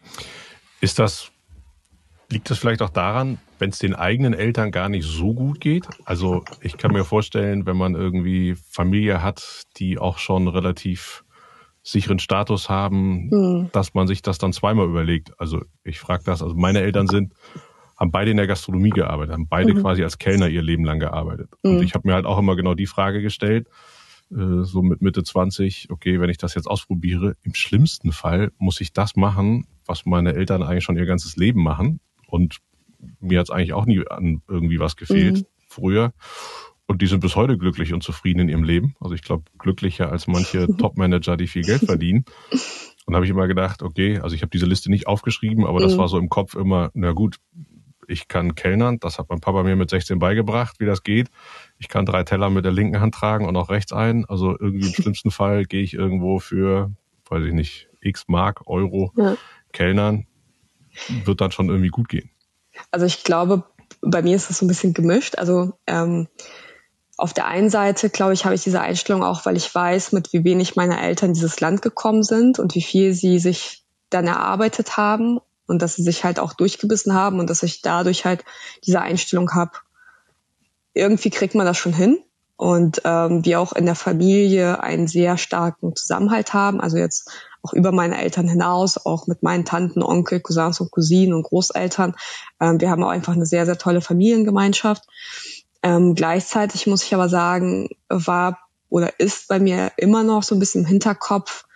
Liegt das vielleicht auch daran, wenn es den eigenen Eltern gar nicht so gut geht? Also ich kann mir vorstellen, wenn man irgendwie Familie hat, die auch schon relativ sicheren Status haben, dass man sich das dann zweimal überlegt. Also ich frage das, also meine Eltern haben beide in der Gastronomie gearbeitet, haben beide quasi als Kellner ihr Leben lang gearbeitet. Und ich habe mir halt auch immer genau die Frage gestellt, so mit Mitte 20, okay, wenn ich das jetzt ausprobiere, im schlimmsten Fall muss ich das machen, was meine Eltern eigentlich schon ihr ganzes Leben machen. Und mir hat es eigentlich auch nie an irgendwie was gefehlt früher. Und die sind bis heute glücklich und zufrieden in ihrem Leben. Also ich glaube, glücklicher als manche Top-Manager, die viel Geld verdienen. Und habe ich immer gedacht, okay, also ich habe diese Liste nicht aufgeschrieben, aber das war so im Kopf immer, na gut, ich kann kellnern, das hat mein Papa mir mit 16 beigebracht, wie das geht. Ich kann 3 Teller mit der linken Hand tragen und auch rechts ein. Also irgendwie im schlimmsten Fall gehe ich irgendwo für, weiß ich nicht, X Mark, Euro kellnern. Wird dann schon irgendwie gut gehen. Also ich glaube, bei mir ist das so ein bisschen gemischt. Also auf der einen Seite, glaube ich, habe ich diese Einstellung auch, weil ich weiß, mit wie wenig meine Eltern in dieses Land gekommen sind und wie viel sie sich dann erarbeitet haben. Und dass sie sich halt auch durchgebissen haben und dass ich dadurch halt diese Einstellung habe, irgendwie kriegt man das schon hin. Und wir auch in der Familie einen sehr starken Zusammenhalt haben. Also jetzt auch über meine Eltern hinaus, auch mit meinen Tanten, Onkel, Cousins und Cousinen und Großeltern. Wir haben auch einfach eine sehr, sehr tolle Familiengemeinschaft. Gleichzeitig muss ich aber sagen, war oder ist bei mir immer noch so ein bisschen im Hinterkopf,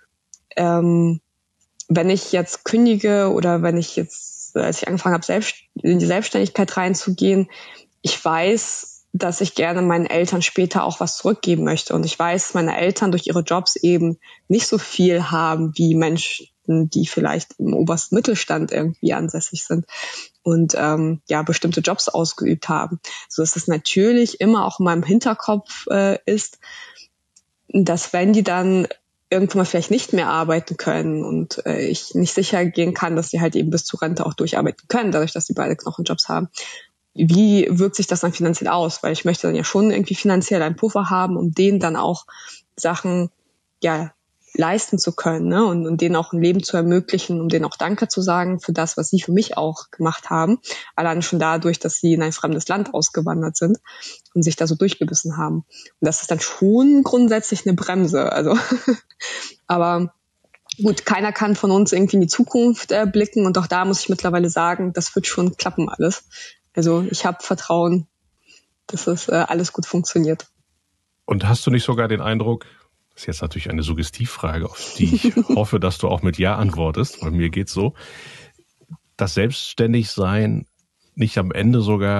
wenn ich jetzt kündige oder wenn ich jetzt, als ich angefangen habe, in die Selbstständigkeit reinzugehen, ich weiß, dass ich gerne meinen Eltern später auch was zurückgeben möchte. Und ich weiß, dass meine Eltern durch ihre Jobs eben nicht so viel haben wie Menschen, die vielleicht im obersten Mittelstand irgendwie ansässig sind und bestimmte Jobs ausgeübt haben. So dass es natürlich immer auch in meinem Hinterkopf ist, dass wenn die dann irgendwann mal vielleicht nicht mehr arbeiten können und ich nicht sicher gehen kann, dass sie halt eben bis zur Rente auch durcharbeiten können, dadurch, dass sie beide Knochenjobs haben. Wie wirkt sich das dann finanziell aus? Weil ich möchte dann ja schon irgendwie finanziell einen Puffer haben, um denen dann auch Sachen leisten zu können, ne? Und denen auch ein Leben zu ermöglichen, um denen auch Danke zu sagen für das, was sie für mich auch gemacht haben. Allein schon dadurch, dass sie in ein fremdes Land ausgewandert sind und sich da so durchgebissen haben. Und das ist dann schon grundsätzlich eine Bremse. Also, aber gut, keiner kann von uns irgendwie in die Zukunft blicken. Und auch da muss ich mittlerweile sagen, das wird schon klappen alles. Also ich habe Vertrauen, dass es alles gut funktioniert. Und hast du nicht sogar den Eindruck, das ist jetzt natürlich eine Suggestivfrage, auf die ich hoffe, dass du auch mit Ja antwortest, weil mir geht's so, dass Selbstständigsein nicht am Ende sogar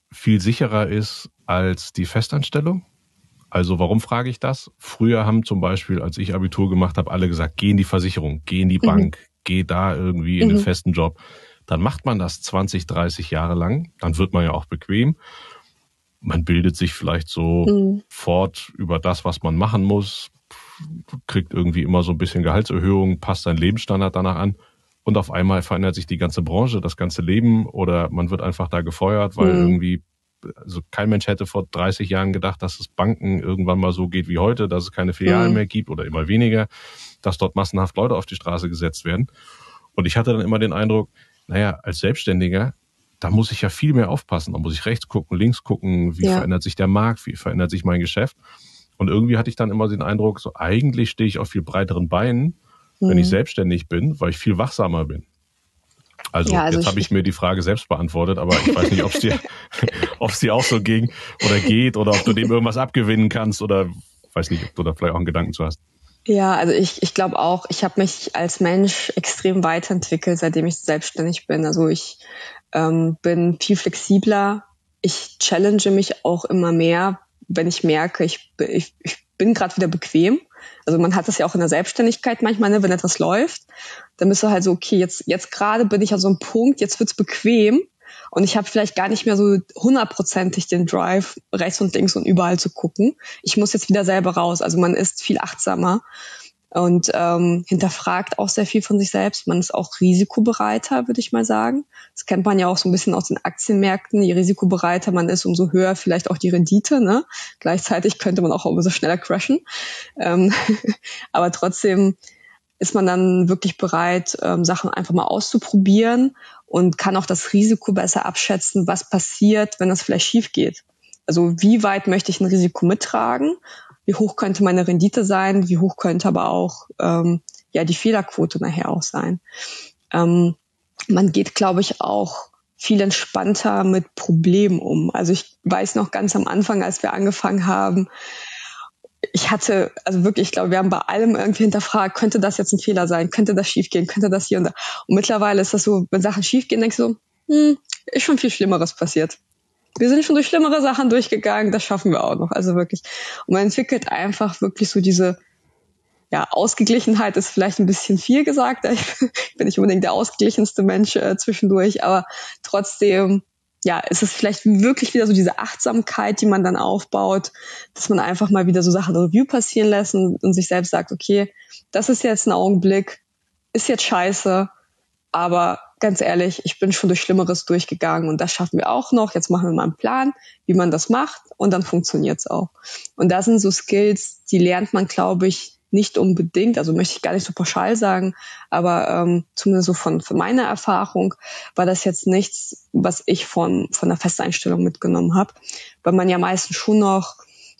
viel sicherer ist als die Festanstellung. Also warum frage ich das? Früher haben zum Beispiel, als ich Abitur gemacht habe, alle gesagt, geh in die Versicherung, geh in die Bank, geh da irgendwie in den festen Job. Dann macht man das 20, 30 Jahre lang. Dann wird man ja auch bequem. Man bildet sich vielleicht so fort über das, was man machen muss, kriegt irgendwie immer so ein bisschen Gehaltserhöhung, passt seinen Lebensstandard danach an. Und auf einmal verändert sich die ganze Branche, das ganze Leben, oder man wird einfach da gefeuert, weil irgendwie, also kein Mensch hätte vor 30 Jahren gedacht, dass es Banken irgendwann mal so geht wie heute, dass es keine Filialen mehr gibt oder immer weniger, dass dort massenhaft Leute auf die Straße gesetzt werden. Und ich hatte dann immer den Eindruck, naja, als Selbstständiger, da muss ich ja viel mehr aufpassen. Da muss ich rechts gucken, links gucken, wie verändert sich der Markt, wie verändert sich mein Geschäft. Und irgendwie hatte ich dann immer den Eindruck, so eigentlich stehe ich auf viel breiteren Beinen, wenn ich selbstständig bin, weil ich viel wachsamer bin. Also, jetzt habe ich mir die Frage selbst beantwortet, aber ich weiß nicht, ob es dir auch so ging oder geht oder ob du dem irgendwas abgewinnen kannst oder weiß nicht, ob du da vielleicht auch einen Gedanken zu hast. Ja, also ich glaube auch, ich habe mich als Mensch extrem weiterentwickelt, seitdem ich selbstständig bin. Also ich bin viel flexibler. Ich challenge mich auch immer mehr, wenn ich merke, ich bin gerade wieder bequem. Also man hat das ja auch in der Selbstständigkeit manchmal, ne, wenn etwas läuft, dann bist du halt so, okay, jetzt gerade bin ich an so einem Punkt, jetzt wird's bequem und ich habe vielleicht gar nicht mehr so 100%ig den Drive, rechts und links und überall zu gucken. Ich muss jetzt wieder selber raus. Also man ist viel achtsamer und hinterfragt auch sehr viel von sich selbst. Man ist auch risikobereiter, würde ich mal sagen. Das kennt man ja auch so ein bisschen aus den Aktienmärkten. Je risikobereiter man ist, umso höher vielleicht auch die Rendite. Ne? Gleichzeitig könnte man auch umso schneller crashen. Aber trotzdem ist man dann wirklich bereit, Sachen einfach mal auszuprobieren und kann auch das Risiko besser abschätzen, was passiert, wenn das vielleicht schief geht. Also wie weit möchte ich ein Risiko mittragen? Wie hoch könnte meine Rendite sein? Wie hoch könnte aber auch die Fehlerquote nachher auch sein? Man geht, glaube ich, auch viel entspannter mit Problemen um. Also ich weiß noch ganz am Anfang, als wir angefangen haben, ich hatte, also wirklich, ich glaube, wir haben bei allem irgendwie hinterfragt, könnte das jetzt ein Fehler sein? Könnte das schiefgehen? Könnte das hier und da? Und mittlerweile ist das so, wenn Sachen schiefgehen, denkst du, ist schon viel Schlimmeres passiert. Wir sind schon durch schlimmere Sachen durchgegangen, das schaffen wir auch noch, also wirklich. Und man entwickelt einfach wirklich so diese, Ausgeglichenheit ist vielleicht ein bisschen viel gesagt. Ich bin nicht unbedingt der ausgeglichenste Mensch zwischendurch, aber trotzdem, ist es vielleicht wirklich wieder so diese Achtsamkeit, die man dann aufbaut, dass man einfach mal wieder so Sachen Revue passieren lässt und sich selbst sagt, okay, das ist jetzt ein Augenblick, ist jetzt scheiße, aber ganz ehrlich, ich bin schon durch Schlimmeres durchgegangen und das schaffen wir auch noch. Jetzt machen wir mal einen Plan, wie man das macht und dann funktioniert's auch. Und das sind so Skills, die lernt man, glaube ich, nicht unbedingt, also möchte ich gar nicht so pauschal sagen, aber zumindest so von meiner Erfahrung war das jetzt nichts, was ich von der Festeinstellung mitgenommen habe, weil man ja meistens schon noch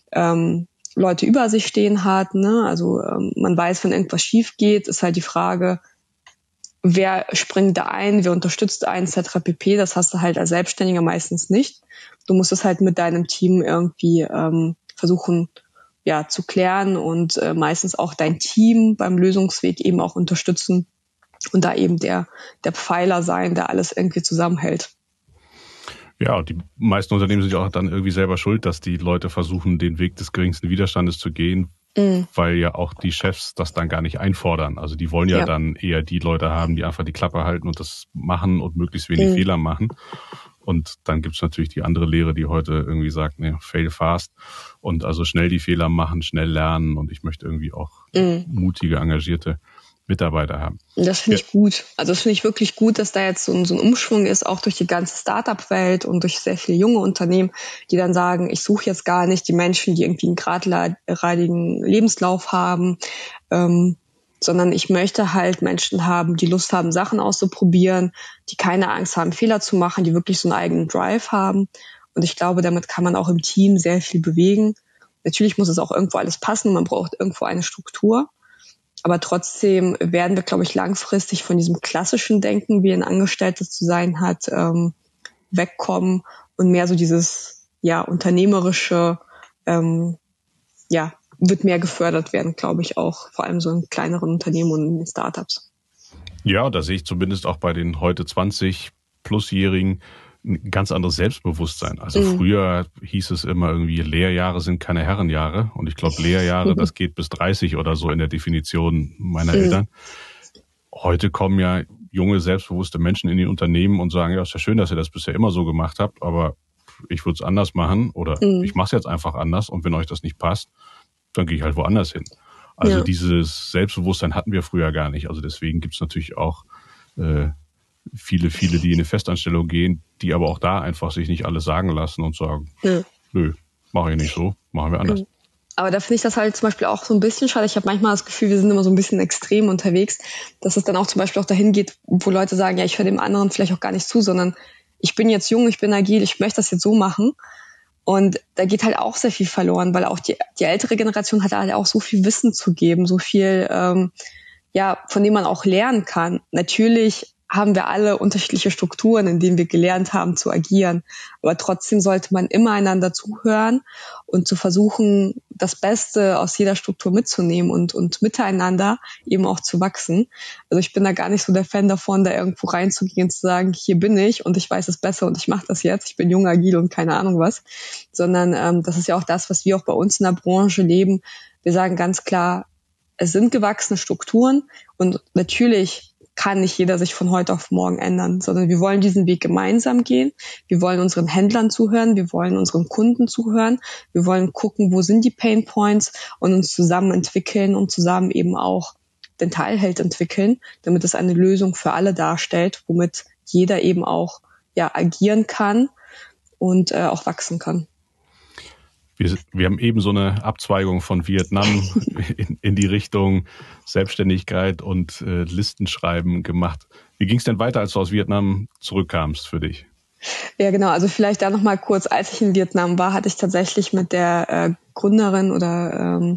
Leute über sich stehen hat, ne? Also man weiß, wenn irgendwas schief geht, ist halt die Frage, wer springt da ein, wer unterstützt einen, etc. pp. Das hast du halt als Selbstständiger meistens nicht. Du musst es halt mit deinem Team irgendwie versuchen, zu klären und meistens auch dein Team beim Lösungsweg eben auch unterstützen und da eben der Pfeiler sein, der alles irgendwie zusammenhält. Ja, und die meisten Unternehmen sind ja auch dann irgendwie selber schuld, dass die Leute versuchen, den Weg des geringsten Widerstandes zu gehen, weil ja auch die Chefs das dann gar nicht einfordern. Also die wollen ja dann eher die Leute haben, die einfach die Klappe halten und das machen und möglichst wenig Fehler machen. Und dann gibt's natürlich die andere Lehre, die heute irgendwie sagt, ne, fail fast und also schnell die Fehler machen, schnell lernen und ich möchte irgendwie auch mutige, engagierte Mitarbeiter haben. Das finde ich gut. Also das finde ich wirklich gut, dass da jetzt so ein Umschwung ist, auch durch die ganze Startup-Welt und durch sehr viele junge Unternehmen, die dann sagen, ich suche jetzt gar nicht die Menschen, die irgendwie einen geradlinigen Lebenslauf haben, sondern ich möchte halt Menschen haben, die Lust haben, Sachen auszuprobieren, die keine Angst haben, Fehler zu machen, die wirklich so einen eigenen Drive haben. Und ich glaube, damit kann man auch im Team sehr viel bewegen. Natürlich muss es auch irgendwo alles passen, man braucht irgendwo eine Struktur. Aber trotzdem werden wir, glaube ich, langfristig von diesem klassischen Denken, wie ein Angestellter zu sein hat, wegkommen und mehr so dieses, unternehmerische, wird mehr gefördert werden, glaube ich, auch vor allem so in kleineren Unternehmen und in Startups. Ja, da sehe ich zumindest auch bei den heute 20-Plusjährigen ein ganz anderes Selbstbewusstsein. Also früher hieß es immer irgendwie, Lehrjahre sind keine Herrenjahre. Und ich glaube, Lehrjahre, das geht bis 30 oder so in der Definition meiner Eltern. Heute kommen ja junge, selbstbewusste Menschen in die Unternehmen und sagen, ja, ist ja schön, dass ihr das bisher immer so gemacht habt, aber ich würde es anders machen oder ich mache es jetzt einfach anders und wenn euch das nicht passt, dann gehe ich halt woanders hin. Also dieses Selbstbewusstsein hatten wir früher gar nicht. Also deswegen gibt es natürlich auch viele, die in eine Festanstellung gehen, die aber auch da einfach sich nicht alles sagen lassen und sagen, nö, mache ich nicht so, machen wir anders. Aber da finde ich das halt zum Beispiel auch so ein bisschen schade. Ich habe manchmal das Gefühl, wir sind immer so ein bisschen extrem unterwegs, dass es dann auch zum Beispiel auch dahin geht, wo Leute sagen, ja, ich höre dem anderen vielleicht auch gar nicht zu, sondern ich bin jetzt jung, ich bin agil, ich möchte das jetzt so machen. Und da geht halt auch sehr viel verloren, weil auch die ältere Generation hat halt auch so viel Wissen zu geben, so viel, von dem man auch lernen kann. Natürlich haben wir alle unterschiedliche Strukturen, in denen wir gelernt haben zu agieren. Aber trotzdem sollte man immer einander zuhören und zu versuchen, das Beste aus jeder Struktur mitzunehmen und miteinander eben auch zu wachsen. Also ich bin da gar nicht so der Fan davon, da irgendwo reinzugehen und zu sagen, hier bin ich und ich weiß es besser und ich mache das jetzt. Ich bin jung, agil und keine Ahnung was. Sondern das ist ja auch das, was wir auch bei uns in der Branche leben. Wir sagen ganz klar, es sind gewachsene Strukturen und natürlich kann nicht jeder sich von heute auf morgen ändern, sondern wir wollen diesen Weg gemeinsam gehen. Wir wollen unseren Händlern zuhören, wir wollen unseren Kunden zuhören, wir wollen gucken, wo sind die Pain Points und uns zusammen entwickeln und zusammen eben auch den Teilheld entwickeln, damit es eine Lösung für alle darstellt, womit jeder eben auch agieren kann und auch wachsen kann. Wir haben eben so eine Abzweigung von Vietnam in die Richtung Selbstständigkeit und Listenschreiben gemacht. Wie ging es denn weiter, als du aus Vietnam zurückkamst für dich? Ja, genau. Also vielleicht da nochmal kurz. Als ich in Vietnam war, hatte ich tatsächlich mit der Gründerin oder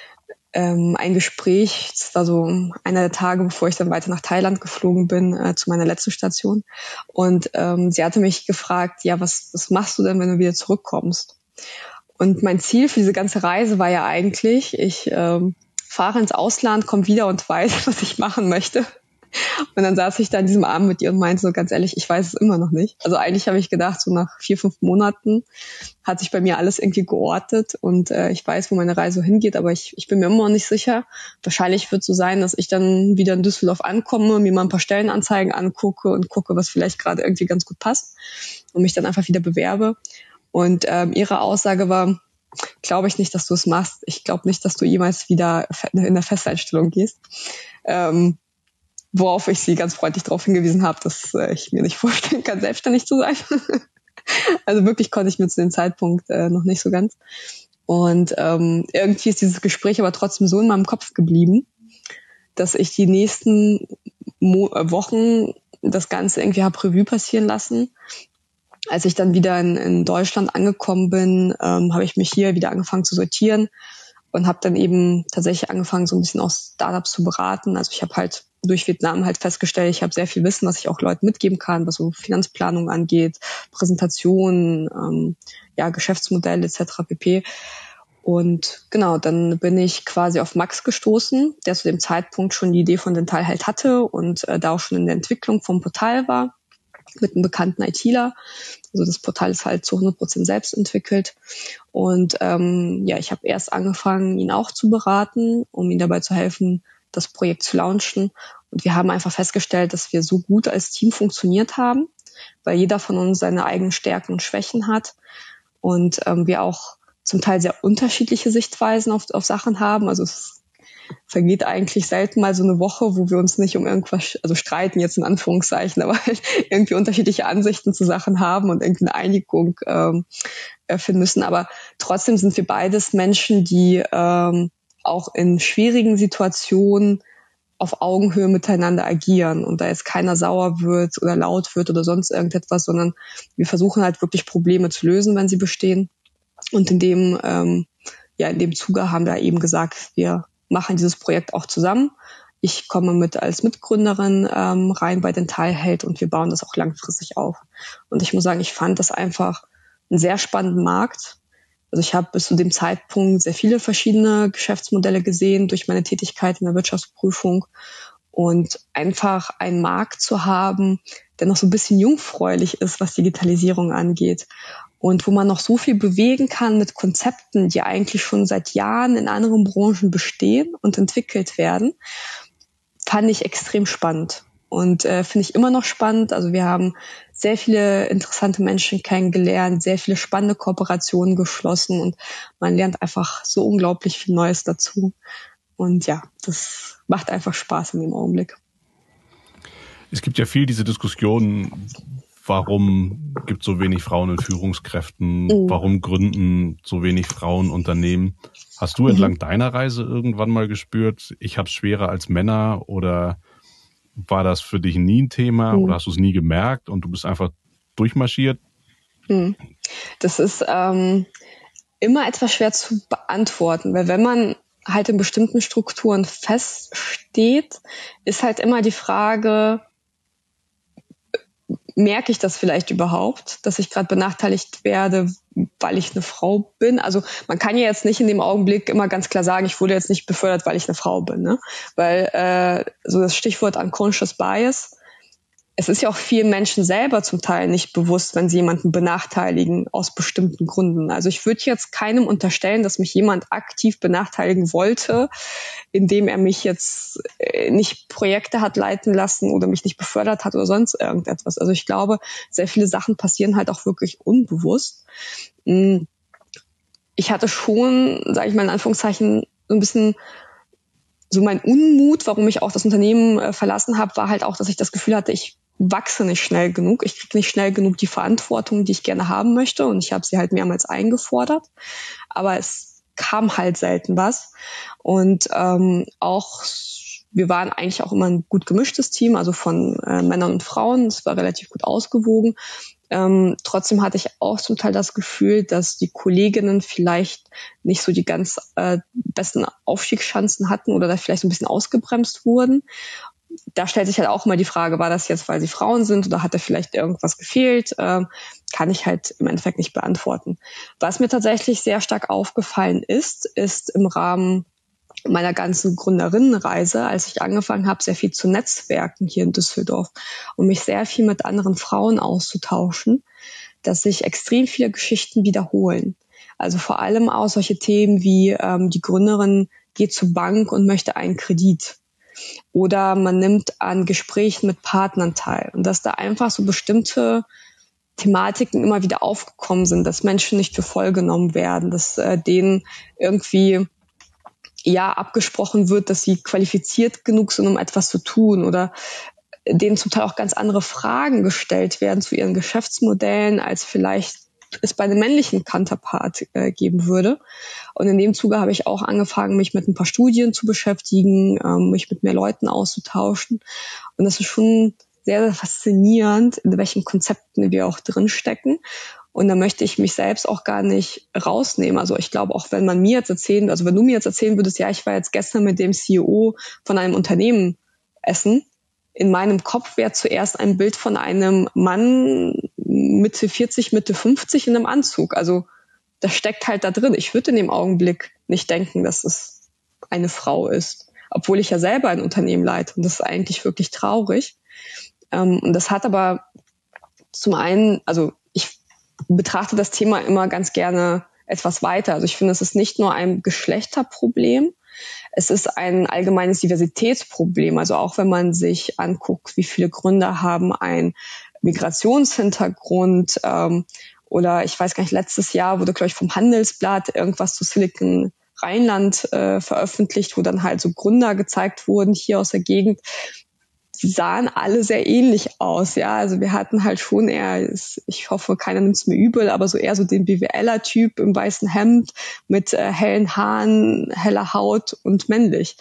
ein Gespräch. Das war so einer der Tage, bevor ich dann weiter nach Thailand geflogen bin, zu meiner letzten Station. Und sie hatte mich gefragt, ja, was machst du denn, wenn du wieder zurückkommst? Und mein Ziel für diese ganze Reise war ja eigentlich, ich fahre ins Ausland, komme wieder und weiß, was ich machen möchte. Und dann saß ich da an diesem Abend mit ihr und meinte so ganz ehrlich, ich weiß es immer noch nicht. Also eigentlich habe ich gedacht, so nach 4-5 Monaten hat sich bei mir alles irgendwie geortet und ich weiß, wo meine Reise hingeht, aber ich bin mir immer noch nicht sicher. Wahrscheinlich wird es so sein, dass ich dann wieder in Düsseldorf ankomme, mir mal ein paar Stellenanzeigen angucke und gucke, was vielleicht gerade irgendwie ganz gut passt und mich dann einfach wieder bewerbe. Und ihre Aussage war, glaube ich nicht, dass du es machst. Ich glaube nicht, dass du jemals wieder in der Festeinstellung gehst. Worauf ich sie ganz freundlich darauf hingewiesen habe, dass ich mir nicht vorstellen kann, selbstständig zu sein. Also wirklich konnte ich mir zu dem Zeitpunkt noch nicht so ganz. Und irgendwie ist dieses Gespräch aber trotzdem so in meinem Kopf geblieben, dass ich die nächsten Wochen das Ganze irgendwie habe Revue passieren lassen. Als ich dann wieder in Deutschland angekommen bin, habe ich mich hier wieder angefangen zu sortieren und habe dann eben tatsächlich angefangen, so ein bisschen auch Startups zu beraten. Also ich habe halt durch Vietnam halt festgestellt, ich habe sehr viel Wissen, was ich auch Leuten mitgeben kann, was so Finanzplanung angeht, Präsentationen, Geschäftsmodelle etc. pp. Und genau, dann bin ich quasi auf Max gestoßen, der zu dem Zeitpunkt schon die Idee von den Teilheld hatte und da auch schon in der Entwicklung vom Portal war, mit einem bekannten ITler. Also das Portal ist halt zu 100% selbst entwickelt. Und ich habe erst angefangen, ihn auch zu beraten, um ihm dabei zu helfen, das Projekt zu launchen. Und wir haben einfach festgestellt, dass wir so gut als Team funktioniert haben, weil jeder von uns seine eigenen Stärken und Schwächen hat. Und wir auch zum Teil sehr unterschiedliche Sichtweisen auf Sachen haben. Also es vergeht eigentlich selten mal so eine Woche, wo wir uns nicht um irgendwas, also streiten jetzt in Anführungszeichen, aber halt irgendwie unterschiedliche Ansichten zu Sachen haben und irgendwie eine Einigung finden müssen. Aber trotzdem sind wir beides Menschen, die auch in schwierigen Situationen auf Augenhöhe miteinander agieren und da jetzt keiner sauer wird oder laut wird oder sonst irgendetwas, sondern wir versuchen halt wirklich Probleme zu lösen, wenn sie bestehen. Und in dem Zuge haben wir eben gesagt, wir machen dieses Projekt auch zusammen. Ich komme als Mitgründerin rein bei den Teilheld und wir bauen das auch langfristig auf. Und ich muss sagen, ich fand das einfach einen sehr spannenden Markt. Also ich habe bis zu dem Zeitpunkt sehr viele verschiedene Geschäftsmodelle gesehen durch meine Tätigkeit in der Wirtschaftsprüfung Und einfach einen Markt zu haben, der noch so ein bisschen jungfräulich ist, was Digitalisierung angeht. Und wo man noch so viel bewegen kann mit Konzepten, die eigentlich schon seit Jahren in anderen Branchen bestehen und entwickelt werden, fand ich extrem spannend. Und finde ich immer noch spannend. Also wir haben sehr viele interessante Menschen kennengelernt, sehr viele spannende Kooperationen geschlossen und man lernt einfach so unglaublich viel Neues dazu. Und ja, das macht einfach Spaß in dem Augenblick. Es gibt ja viel diese Diskussion, warum gibt es so wenig Frauen in Führungskräften, warum gründen so wenig Frauen Unternehmen. Hast du entlang deiner Reise irgendwann mal gespürt, ich habe es schwerer als Männer, oder war das für dich nie ein Thema oder hast du es nie gemerkt und du bist einfach durchmarschiert? Das ist immer etwas schwer zu beantworten, weil wenn man halt in bestimmten Strukturen feststeht, ist halt immer die Frage, merke ich das vielleicht überhaupt, dass ich gerade benachteiligt werde, weil ich eine Frau bin? Also man kann ja jetzt nicht in dem Augenblick immer ganz klar sagen, ich wurde jetzt nicht befördert, weil ich eine Frau bin, ne? Weil so das Stichwort unconscious bias, es ist ja auch vielen Menschen selber zum Teil nicht bewusst, wenn sie jemanden benachteiligen aus bestimmten Gründen. Also ich würde jetzt keinem unterstellen, dass mich jemand aktiv benachteiligen wollte, indem er mich jetzt nicht Projekte hat leiten lassen oder mich nicht befördert hat oder sonst irgendetwas. Also ich glaube, sehr viele Sachen passieren halt auch wirklich unbewusst. Ich hatte schon, sage ich mal in Anführungszeichen, so ein bisschen so mein Unmut, warum ich auch das Unternehmen verlassen habe, war halt auch, dass ich das Gefühl hatte, ich wachse nicht schnell genug. Ich kriege nicht schnell genug die Verantwortung, die ich gerne haben möchte. Und ich habe sie halt mehrmals eingefordert. Aber es kam halt selten was. Und auch, wir waren eigentlich auch immer ein gut gemischtes Team, also von Männern und Frauen. Es war relativ gut ausgewogen. Trotzdem hatte ich auch zum Teil das Gefühl, dass die Kolleginnen vielleicht nicht so die ganz besten Aufstiegschancen hatten oder da vielleicht so ein bisschen ausgebremst wurden. Da stellt sich halt auch mal die Frage, war das jetzt, weil sie Frauen sind oder hat da vielleicht irgendwas gefehlt? Kann ich halt im Endeffekt nicht beantworten. Was mir tatsächlich sehr stark aufgefallen ist im Rahmen meiner ganzen Gründerinnenreise, als ich angefangen habe, sehr viel zu netzwerken hier in Düsseldorf und mich sehr viel mit anderen Frauen auszutauschen, dass sich extrem viele Geschichten wiederholen. Also vor allem auch solche Themen wie die Gründerin geht zur Bank und möchte einen Kredit. Oder man nimmt an Gesprächen mit Partnern teil. Und dass da einfach so bestimmte Thematiken immer wieder aufgekommen sind, dass Menschen nicht für voll genommen werden, dass denen irgendwie abgesprochen wird, dass sie qualifiziert genug sind, um etwas zu tun, oder denen zum Teil auch ganz andere Fragen gestellt werden zu ihren Geschäftsmodellen, als vielleicht es bei einem männlichen Counterpart geben würde. Und in dem Zuge habe ich auch angefangen, mich mit ein paar Studien zu beschäftigen, mich mit mehr Leuten auszutauschen. Und das ist schon sehr, sehr faszinierend, in welchen Konzepten wir auch drinstecken. Und da möchte ich mich selbst auch gar nicht rausnehmen. Also ich glaube, auch wenn man mir jetzt erzählen, also wenn du mir jetzt erzählen würdest, ja, ich war jetzt gestern mit dem CEO von einem Unternehmen essen, in meinem Kopf wäre zuerst ein Bild von einem Mann Mitte 40, Mitte 50 in einem Anzug. Also das steckt halt da drin. Ich würde in dem Augenblick nicht denken, dass es eine Frau ist, obwohl ich ja selber ein Unternehmen leite. Und das ist eigentlich wirklich traurig. Und das hat aber zum einen, also ich betrachte das Thema immer ganz gerne etwas weiter. Also ich finde, es ist nicht nur ein Geschlechterproblem, es ist ein allgemeines Diversitätsproblem. Also auch wenn man sich anguckt, wie viele Gründer haben einen Migrationshintergrund oder ich weiß gar nicht, letztes Jahr wurde, glaube ich, vom Handelsblatt irgendwas zu Silicon Rheinland veröffentlicht, wo dann halt so Gründer gezeigt wurden hier aus der Gegend. Die sahen alle sehr ähnlich aus, ja. Also wir hatten halt schon eher, ich hoffe, keiner nimmt es mir übel, aber so eher so den BWLer-Typ im weißen Hemd mit hellen Haaren, heller Haut und männlich.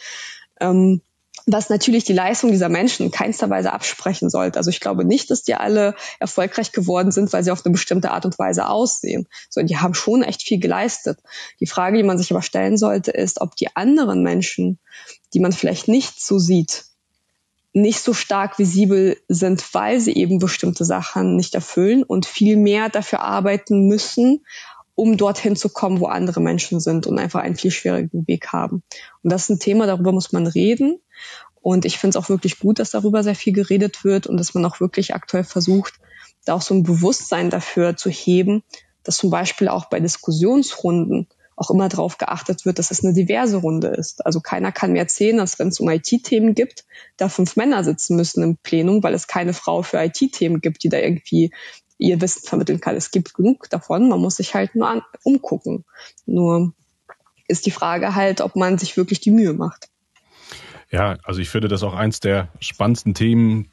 Was natürlich die Leistung dieser Menschen in keinster Weise absprechen sollte. Also ich glaube nicht, dass die alle erfolgreich geworden sind, weil sie auf eine bestimmte Art und Weise aussehen, sondern die haben schon echt viel geleistet. Die Frage, die man sich aber stellen sollte, ist, ob die anderen Menschen, die man vielleicht nicht so sieht, nicht so stark visibel sind, weil sie eben bestimmte Sachen nicht erfüllen und viel mehr dafür arbeiten müssen, um dorthin zu kommen, wo andere Menschen sind und einfach einen viel schwierigen Weg haben. Und das ist ein Thema, darüber muss man reden. Und ich finde es auch wirklich gut, dass darüber sehr viel geredet wird und dass man auch wirklich aktuell versucht, da auch so ein Bewusstsein dafür zu heben, dass zum Beispiel auch bei Diskussionsrunden auch immer darauf geachtet wird, dass es eine diverse Runde ist. Also keiner kann mir erzählen, dass wenn es um IT-Themen gibt, da 5 Männer sitzen müssen im Plenum, weil es keine Frau für IT-Themen gibt, die da irgendwie ihr Wissen vermitteln kann. Es gibt genug davon, man muss sich halt nur umgucken. Nur ist die Frage halt, ob man sich wirklich die Mühe macht. Ja, also ich finde das auch eins der spannendsten Themen,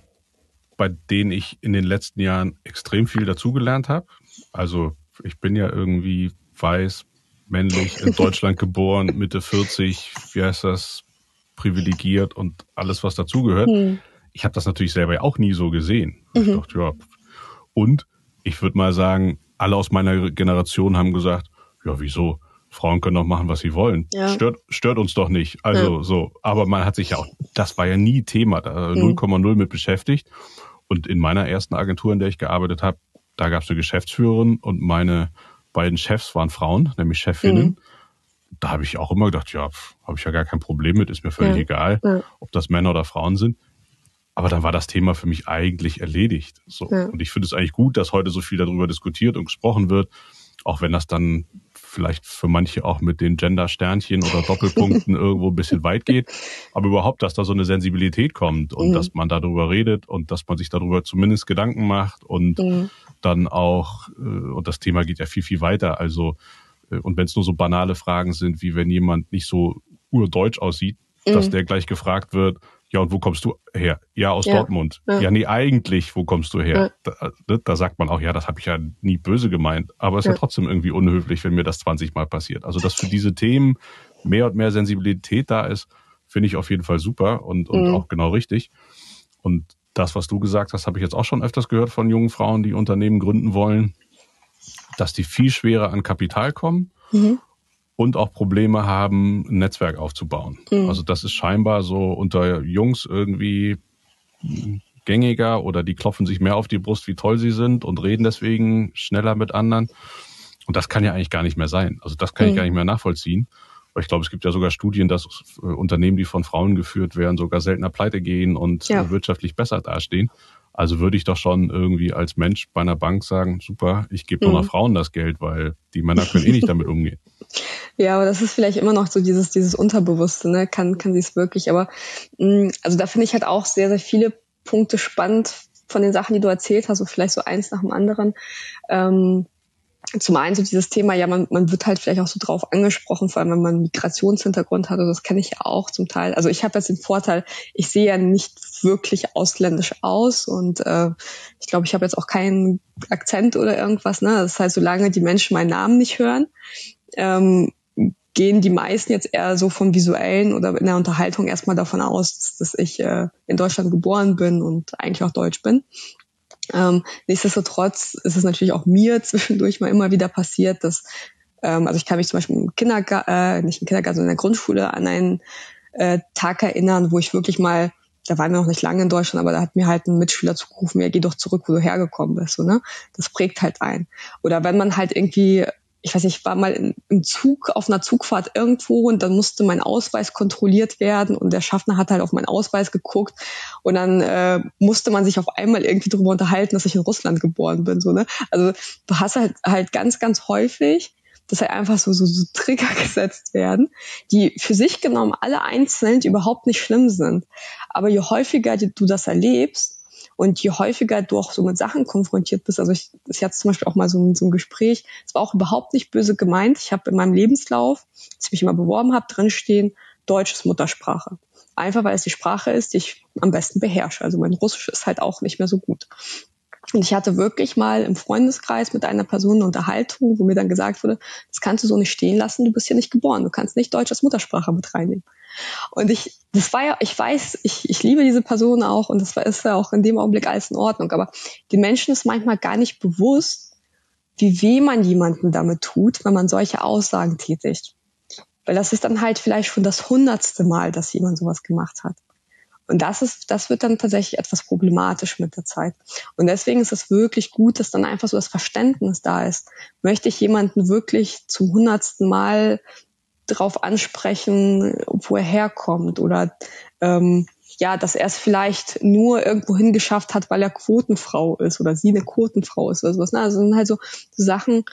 bei denen ich in den letzten Jahren extrem viel dazugelernt habe. Also ich bin ja irgendwie weiß, männlich, in Deutschland geboren, Mitte 40, wie heißt das, privilegiert und alles, was dazugehört. Ich habe das natürlich selber ja auch nie so gesehen. Ich dachte, ja. Und ich würde mal sagen, alle aus meiner Generation haben gesagt, ja, wieso? Frauen können doch machen, was sie wollen. Ja. Stört uns doch nicht. Also so. Aber man hat sich ja auch, das war ja nie Thema, da 0,0 mit beschäftigt. Und in meiner ersten Agentur, in der ich gearbeitet habe, da gab es eine Geschäftsführerin und meine beiden Chefs waren Frauen, nämlich Chefinnen. Da habe ich auch immer gedacht, ja, habe ich ja gar kein Problem mit, ist mir völlig egal, ob das Männer oder Frauen sind. Aber dann war das Thema für mich eigentlich erledigt. So. Ja. Und ich finde es eigentlich gut, dass heute so viel darüber diskutiert und gesprochen wird, auch wenn das dann vielleicht für manche auch mit den Gender-Sternchen oder Doppelpunkten irgendwo ein bisschen weit geht. Aber überhaupt, dass da so eine Sensibilität kommt und dass man darüber redet und dass man sich darüber zumindest Gedanken macht und dann auch, und das Thema geht ja viel, viel weiter. Also, und wenn es nur so banale Fragen sind, wie wenn jemand nicht so urdeutsch aussieht, dass der gleich gefragt wird, ja, und wo kommst du her? Ja, aus Dortmund. Ja, nee, eigentlich, wo kommst du her? Da sagt man auch, ja, das habe ich ja nie böse gemeint. Aber es ist ja trotzdem irgendwie unhöflich, wenn mir das 20 Mal passiert. Also, dass für diese Themen mehr und mehr Sensibilität da ist, finde ich auf jeden Fall super und auch genau richtig. Und das, was du gesagt hast, habe ich jetzt auch schon öfters gehört von jungen Frauen, die Unternehmen gründen wollen, dass die viel schwerer an Kapital kommen. Und auch Probleme haben, ein Netzwerk aufzubauen. Also das ist scheinbar so unter Jungs irgendwie gängiger oder die klopfen sich mehr auf die Brust, wie toll sie sind und reden deswegen schneller mit anderen. Und das kann ja eigentlich gar nicht mehr sein. Also das kann ich gar nicht mehr nachvollziehen. Weil ich glaube, es gibt ja sogar Studien, dass Unternehmen, die von Frauen geführt werden, sogar seltener pleite gehen und wirtschaftlich besser dastehen. Also würde ich doch schon irgendwie als Mensch bei einer Bank sagen, super, ich gebe nur noch Frauen das Geld, weil die Männer können eh nicht damit umgehen. Ja, aber das ist vielleicht immer noch so dieses Unterbewusste, ne? Kann sie es wirklich. Aber also da finde ich halt auch sehr, sehr viele Punkte spannend von den Sachen, die du erzählt hast, so vielleicht so eins nach dem anderen. Zum einen so dieses Thema, ja, man wird halt vielleicht auch so drauf angesprochen, vor allem wenn man einen Migrationshintergrund hat, also das kenne ich ja auch zum Teil. Also ich habe jetzt den Vorteil, ich sehe ja nicht wirklich ausländisch aus und ich glaube, ich habe jetzt auch keinen Akzent oder irgendwas, ne? Das heißt, solange die Menschen meinen Namen nicht hören, gehen die meisten jetzt eher so vom Visuellen oder in der Unterhaltung erstmal davon aus, dass ich in Deutschland geboren bin und eigentlich auch Deutsch bin. Nichtsdestotrotz ist es natürlich auch mir zwischendurch mal immer wieder passiert, dass, also ich kann mich zum Beispiel nicht im Kindergarten, sondern in der Grundschule an einen Tag erinnern, wo ich wirklich mal, da waren wir noch nicht lange in Deutschland, aber da hat mir halt ein Mitschüler zugerufen, ja, geh doch zurück, wo du hergekommen bist, so, ne? Das prägt halt ein. Oder wenn man halt irgendwie, ich weiß nicht, ich war mal im Zug, auf einer Zugfahrt irgendwo und dann musste mein Ausweis kontrolliert werden und der Schaffner hat halt auf meinen Ausweis geguckt und dann musste man sich auf einmal irgendwie darüber unterhalten, dass ich in Russland geboren bin, so, ne? Also du hast halt ganz, ganz häufig, dass halt einfach so Trigger gesetzt werden, die für sich genommen alle einzeln überhaupt nicht schlimm sind. Aber je häufiger du das erlebst, und je häufiger du auch so mit Sachen konfrontiert bist, also ich hatte zum Beispiel auch mal so ein Gespräch, es war auch überhaupt nicht böse gemeint. Ich habe in meinem Lebenslauf, als ich mich immer beworben habe, drinstehen, Deutsch ist Muttersprache. Einfach, weil es die Sprache ist, die ich am besten beherrsche. Also mein Russisch ist halt auch nicht mehr so gut. Und ich hatte wirklich mal im Freundeskreis mit einer Person eine Unterhaltung, wo mir dann gesagt wurde, das kannst du so nicht stehen lassen, du bist hier nicht geboren, du kannst nicht Deutsch als Muttersprache mit reinnehmen. Und ich liebe diese Person auch und ist ja auch in dem Augenblick alles in Ordnung. Aber den Menschen ist manchmal gar nicht bewusst, wie weh man jemanden damit tut, wenn man solche Aussagen tätigt. Weil das ist dann halt vielleicht schon das 100. Mal, dass jemand sowas gemacht hat. Und das wird dann tatsächlich etwas problematisch mit der Zeit. Und deswegen ist es wirklich gut, dass dann einfach so das Verständnis da ist. Möchte ich jemanden wirklich zum 100. Mal drauf ansprechen, wo er herkommt oder dass er es vielleicht nur irgendwo hingeschafft hat, weil er Quotenfrau ist oder sie eine Quotenfrau ist oder sowas. Also sind halt so Sachen,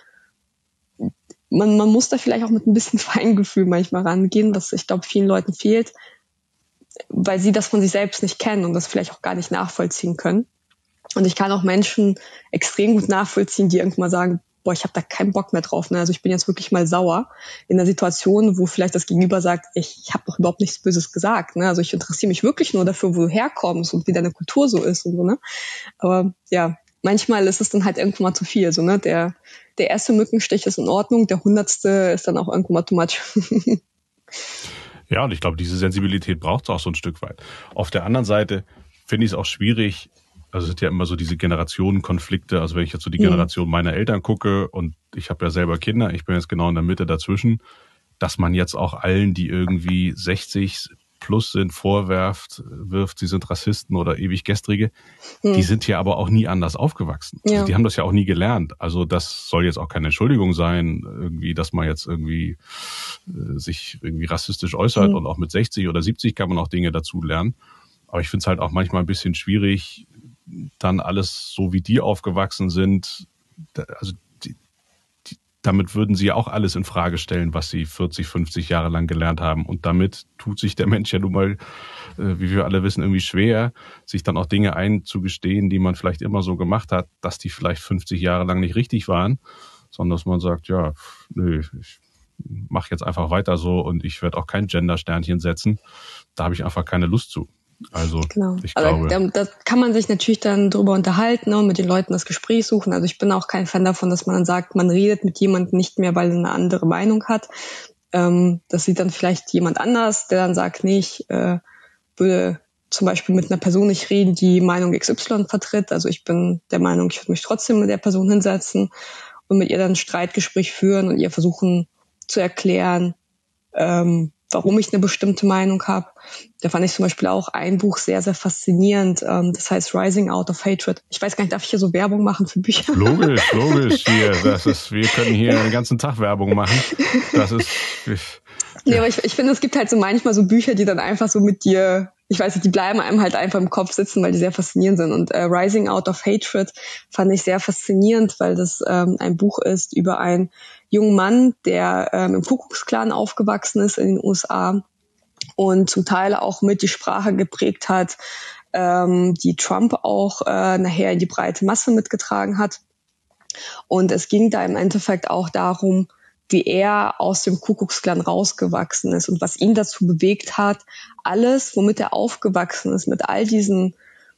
man muss da vielleicht auch mit ein bisschen Feingefühl manchmal rangehen, was ich glaube vielen Leuten fehlt, weil sie das von sich selbst nicht kennen und das vielleicht auch gar nicht nachvollziehen können. Und ich kann auch Menschen extrem gut nachvollziehen, die irgendwann mal sagen, boah, ich habe da keinen Bock mehr drauf. Ne? Also ich bin jetzt wirklich mal sauer in einer Situation, wo vielleicht das Gegenüber sagt, ich habe doch überhaupt nichts Böses gesagt. Ne? Also ich interessiere mich wirklich nur dafür, wo du herkommst und wie deine Kultur so ist und so. Ne? Aber ja, manchmal ist es dann halt irgendwann mal zu viel. So, ne? Der erste Mückenstich ist in Ordnung, der 100. ist dann auch irgendwann mal too much. Ja, und ich glaube, diese Sensibilität braucht es auch so ein Stück weit. Auf der anderen Seite finde ich es auch schwierig, also es sind ja immer so diese Generationenkonflikte, also wenn ich jetzt so die Generation meiner Eltern gucke und ich habe ja selber Kinder, ich bin jetzt genau in der Mitte dazwischen, dass man jetzt auch allen, die irgendwie 60 plus sind, wirft, sie sind Rassisten oder ewig Gestrige, die sind ja aber auch nie anders aufgewachsen. Ja. Also die haben das ja auch nie gelernt. Also das soll jetzt auch keine Entschuldigung sein, irgendwie, dass man jetzt irgendwie sich irgendwie rassistisch äußert und auch mit 60 oder 70 kann man auch Dinge dazu lernen. Aber ich finde es halt auch manchmal ein bisschen schwierig, dann alles so wie die aufgewachsen sind, also damit würden sie ja auch alles in Frage stellen, was sie 40, 50 Jahre lang gelernt haben. Und damit tut sich der Mensch ja nun mal, wie wir alle wissen, irgendwie schwer, sich dann auch Dinge einzugestehen, die man vielleicht immer so gemacht hat, dass die vielleicht 50 Jahre lang nicht richtig waren, sondern dass man sagt, ja, nö, ich mache jetzt einfach weiter so und ich werde auch kein Gender-Sternchen setzen. Da habe ich einfach keine Lust zu. Also genau. Ich glaube, da kann man sich natürlich dann drüber unterhalten und mit den Leuten das Gespräch suchen. Also ich bin auch kein Fan davon, dass man dann sagt, man redet mit jemandem nicht mehr, weil er eine andere Meinung hat. Das sieht dann vielleicht jemand anders, der dann sagt, nee, ich würde zum Beispiel mit einer Person nicht reden, die Meinung XY vertritt. Also ich bin der Meinung, ich würde mich trotzdem mit der Person hinsetzen und mit ihr dann ein Streitgespräch führen und ihr versuchen zu erklären, warum ich eine bestimmte Meinung habe. Da fand ich zum Beispiel auch ein Buch sehr, sehr faszinierend. Das heißt Rising Out of Hatred. Ich weiß gar nicht, darf ich hier so Werbung machen für Bücher? Logisch. Hier, wir können hier den ganzen Tag Werbung machen. Nee, aber ich finde, es gibt halt so manchmal so Bücher, die dann einfach so mit dir, ich weiß nicht, die bleiben einem halt einfach im Kopf sitzen, weil die sehr faszinierend sind. Und Rising Out of Hatred fand ich sehr faszinierend, weil das ein Buch ist über einen jungen Mann, der im Ku Klux Klan aufgewachsen ist in den USA und zum Teil auch mit die Sprache geprägt hat, die Trump auch nachher in die breite Masse mitgetragen hat. Und es ging da im Endeffekt auch darum, wie er aus dem Ku Klux Klan rausgewachsen ist und was ihn dazu bewegt hat, alles, womit er aufgewachsen ist, mit all diesen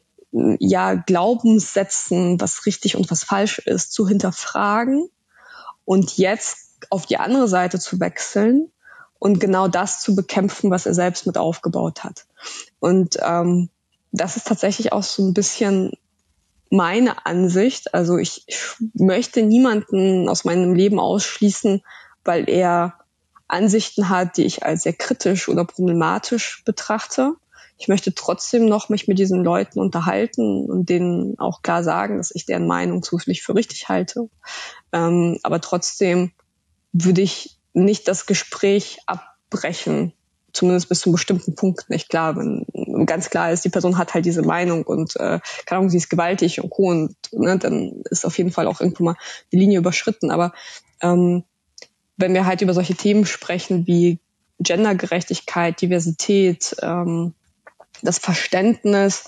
Glaubenssätzen, was richtig und was falsch ist, zu hinterfragen und jetzt auf die andere Seite zu wechseln und genau das zu bekämpfen, was er selbst mit aufgebaut hat. Und das ist tatsächlich auch so ein bisschen meine Ansicht. Also ich möchte niemanden aus meinem Leben ausschließen, weil er Ansichten hat, die ich als sehr kritisch oder problematisch betrachte. Ich möchte trotzdem noch mich mit diesen Leuten unterhalten und denen auch klar sagen, dass ich deren Meinung zufällig für richtig halte. Aber trotzdem würde ich nicht das Gespräch abbrechen, zumindest bis zu einem bestimmten Punkt nicht. Klar, wenn ganz klar ist, die Person hat halt diese Meinung und keine Ahnung, sie ist gewaltig und co. Und dann ist auf jeden Fall auch irgendwo mal die Linie überschritten. Aber wenn wir halt über solche Themen sprechen wie Gendergerechtigkeit, Diversität, das Verständnis,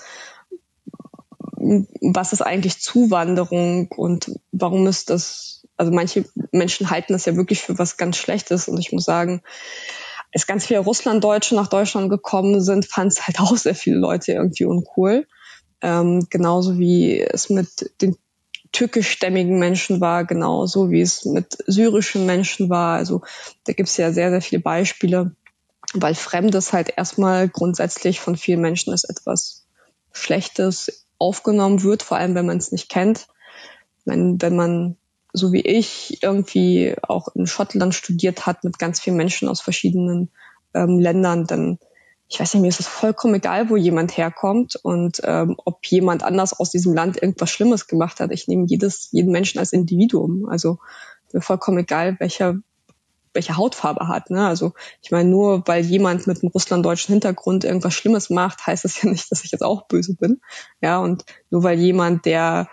was ist eigentlich Zuwanderung und warum ist das, also manche Menschen halten das ja wirklich für was ganz Schlechtes und ich muss sagen, als ganz viele Russlanddeutsche nach Deutschland gekommen sind, fanden es halt auch sehr viele Leute irgendwie uncool. Genauso wie es mit den türkischstämmigen Menschen war, genauso wie es mit syrischen Menschen war. Also da gibt es ja sehr, sehr viele Beispiele, weil Fremdes halt erstmal grundsätzlich von vielen Menschen als etwas Schlechtes aufgenommen wird, vor allem wenn man es nicht kennt. Wenn man, so wie ich, irgendwie auch in Schottland studiert hat mit ganz vielen Menschen aus verschiedenen Ländern, dann, ich weiß nicht, mir ist es vollkommen egal, wo jemand herkommt und ob jemand anders aus diesem Land irgendwas Schlimmes gemacht hat. Ich nehme jeden Menschen als Individuum. Also mir vollkommen egal, welcher welche Hautfarbe hat. Ne? Also ich meine, nur weil jemand mit einem russlanddeutschen Hintergrund irgendwas Schlimmes macht, heißt das ja nicht, dass ich jetzt auch böse bin. Ja, und nur weil jemand, der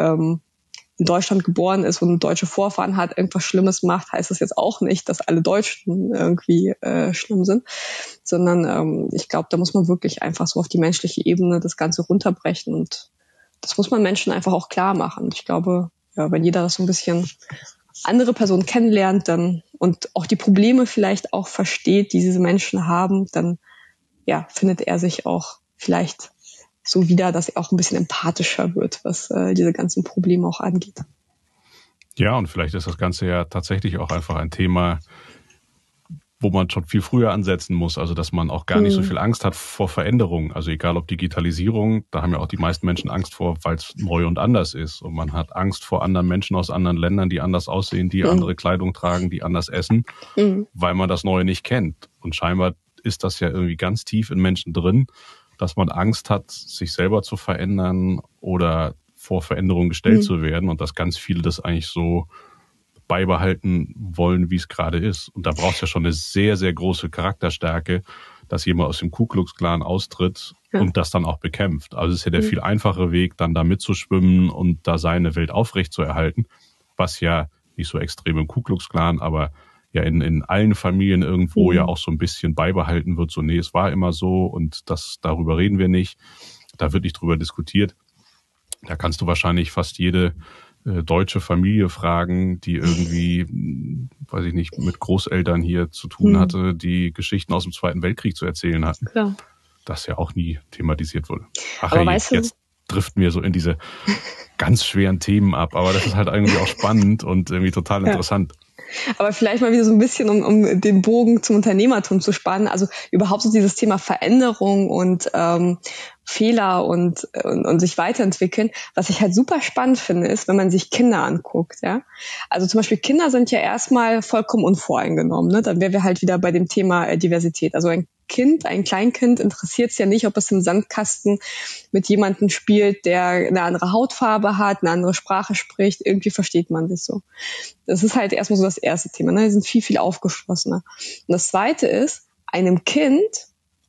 in Deutschland geboren ist und deutsche Vorfahren hat, irgendwas Schlimmes macht, heißt das jetzt auch nicht, dass alle Deutschen irgendwie schlimm sind, sondern ich glaube, da muss man wirklich einfach so auf die menschliche Ebene das Ganze runterbrechen und das muss man Menschen einfach auch klar machen. Ich glaube, ja, wenn jeder das so ein bisschen andere Personen kennenlernt dann und auch die Probleme vielleicht auch versteht, die diese Menschen haben, dann ja, findet er sich auch vielleicht so wieder, dass er auch ein bisschen empathischer wird, was diese ganzen Probleme auch angeht. Ja, und vielleicht ist das Ganze ja tatsächlich auch einfach ein Thema, wo man schon viel früher ansetzen muss, also dass man auch gar nicht so viel Angst hat vor Veränderungen. Also egal ob Digitalisierung, da haben ja auch die meisten Menschen Angst vor, weil es neu und anders ist. Und man hat Angst vor anderen Menschen aus anderen Ländern, die anders aussehen, die andere Kleidung tragen, die anders essen, weil man das Neue nicht kennt. Und scheinbar ist das ja irgendwie ganz tief in Menschen drin, dass man Angst hat, sich selber zu verändern oder vor Veränderungen gestellt zu werden und dass ganz viele das eigentlich so beibehalten wollen, wie es gerade ist. Und da braucht es ja schon eine sehr, sehr große Charakterstärke, dass jemand aus dem Ku Klux Klan austritt und das dann auch bekämpft. Also es ist ja der viel einfachere Weg, dann da mitzuschwimmen und da seine Welt aufrecht zu erhalten, was ja nicht so extrem im Ku Klux Klan, aber ja in allen Familien irgendwo ja auch so ein bisschen beibehalten wird. So, nee, es war immer so und darüber reden wir nicht. Da wird nicht drüber diskutiert. Da kannst du wahrscheinlich fast jede deutsche Familie fragen, die irgendwie, weiß ich nicht, mit Großeltern hier zu tun hatte, die Geschichten aus dem Zweiten Weltkrieg zu erzählen hatten. Klar. Das ja auch nie thematisiert wurde. Ach hey, jetzt driften wir so in diese ganz schweren Themen ab, aber das ist halt irgendwie auch spannend und irgendwie total interessant. Aber vielleicht mal wieder so ein bisschen, um den Bogen zum Unternehmertum zu spannen. Also überhaupt so dieses Thema Veränderung und Fehler und sich weiterentwickeln. Was ich halt super spannend finde, ist, wenn man sich Kinder anguckt. Ja, also zum Beispiel Kinder sind ja erstmal vollkommen unvoreingenommen. Ne? Dann wären wir halt wieder bei dem Thema Diversität. Also ein Kleinkind interessiert es ja nicht, ob es im Sandkasten mit jemandem spielt, der eine andere Hautfarbe hat, eine andere Sprache spricht. Irgendwie versteht man das so. Das ist halt erstmal so das erste Thema. Ne? Die sind viel, viel aufgeschlossener. Und das zweite ist, ein Kind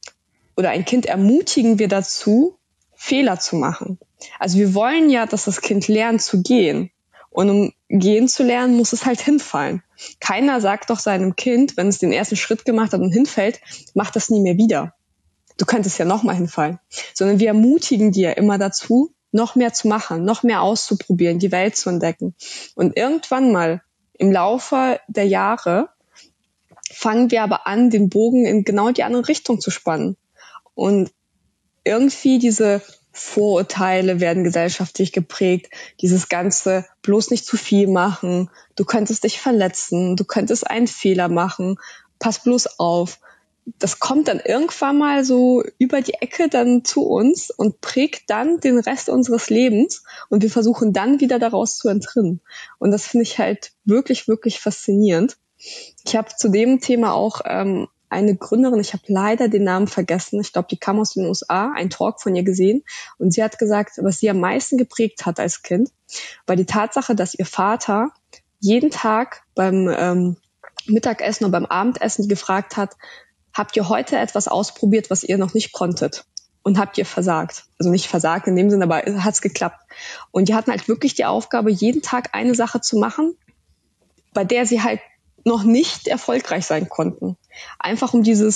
ermutigen wir dazu, Fehler zu machen. Also wir wollen ja, dass das Kind lernt zu gehen. Und um gehen zu lernen, muss es halt hinfallen. Keiner sagt doch seinem Kind, wenn es den ersten Schritt gemacht hat und hinfällt, mach das nie mehr wieder. Du könntest ja nochmal hinfallen. Sondern wir ermutigen die ja immer dazu, noch mehr zu machen, noch mehr auszuprobieren, die Welt zu entdecken. Und irgendwann mal im Laufe der Jahre fangen wir aber an, den Bogen in genau die andere Richtung zu spannen. Und irgendwie diese Vorurteile werden gesellschaftlich geprägt, dieses ganze bloß nicht zu viel machen, du könntest dich verletzen, du könntest einen Fehler machen, pass bloß auf. Das kommt dann irgendwann mal so über die Ecke dann zu uns und prägt dann den Rest unseres Lebens und wir versuchen dann wieder daraus zu entrinnen. Und das finde ich halt wirklich, wirklich faszinierend. Ich habe zu dem Thema auch eine Gründerin, ich habe leider den Namen vergessen, ich glaube, die kam aus den USA, einen Talk von ihr gesehen und sie hat gesagt, was sie am meisten geprägt hat als Kind, war die Tatsache, dass ihr Vater jeden Tag beim Mittagessen oder beim Abendessen gefragt hat, habt ihr heute etwas ausprobiert, was ihr noch nicht konntet? Und habt ihr versagt? Also nicht versagt in dem Sinne, aber hat's geklappt. Und die hatten halt wirklich die Aufgabe, jeden Tag eine Sache zu machen, bei der sie halt noch nicht erfolgreich sein konnten. Einfach um diese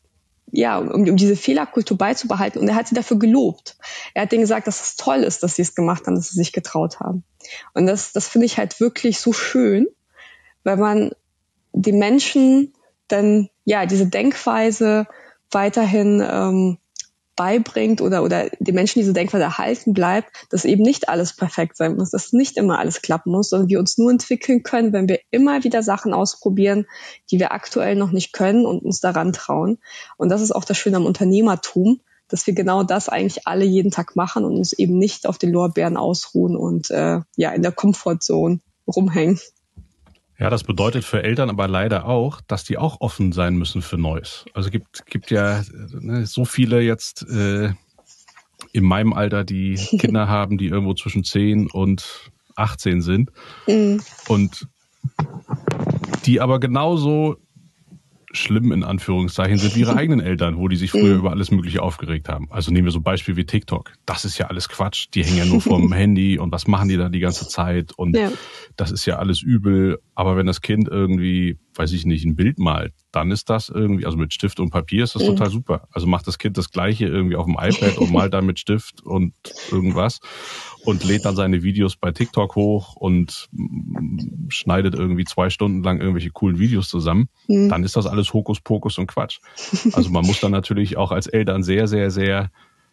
Fehlerkultur beizubehalten. Und er hat sie dafür gelobt. Er hat denen gesagt, dass es toll ist, dass sie es gemacht haben, dass sie sich getraut haben. Und das finde ich halt wirklich so schön, weil man den Menschen dann, diese Denkweise weiterhin beibringt oder den Menschen diese Denkweise erhalten bleibt, dass eben nicht alles perfekt sein muss, dass nicht immer alles klappen muss, sondern wir uns nur entwickeln können, wenn wir immer wieder Sachen ausprobieren, die wir aktuell noch nicht können und uns daran trauen. Und das ist auch das Schöne am Unternehmertum, dass wir genau das eigentlich alle jeden Tag machen und uns eben nicht auf den Lorbeeren ausruhen und in der Comfortzone rumhängen. Ja, das bedeutet für Eltern aber leider auch, dass die auch offen sein müssen für Neues. Also gibt ja so viele jetzt in meinem Alter, die Kinder haben, die irgendwo zwischen 10 und 18 sind. Und die aber genauso schlimm in Anführungszeichen sind wie ihre eigenen Eltern, wo die sich früher über alles Mögliche aufgeregt haben. Also nehmen wir so ein Beispiel wie TikTok. Das ist ja alles Quatsch. Die hängen ja nur vorm Handy und was machen die da die ganze Zeit? Und das ist ja alles übel. Aber wenn das Kind irgendwie, weiß ich nicht, ein Bild malt, dann ist das irgendwie, also mit Stift und Papier ist das total super. Also macht das Kind das Gleiche irgendwie auf dem iPad und malt dann mit Stift und irgendwas und lädt dann seine Videos bei TikTok hoch und schneidet irgendwie 2 Stunden lang irgendwelche coolen Videos zusammen. Dann ist das alles Hokuspokus und Quatsch. Also man muss dann natürlich auch als Eltern sehr, sehr, sehr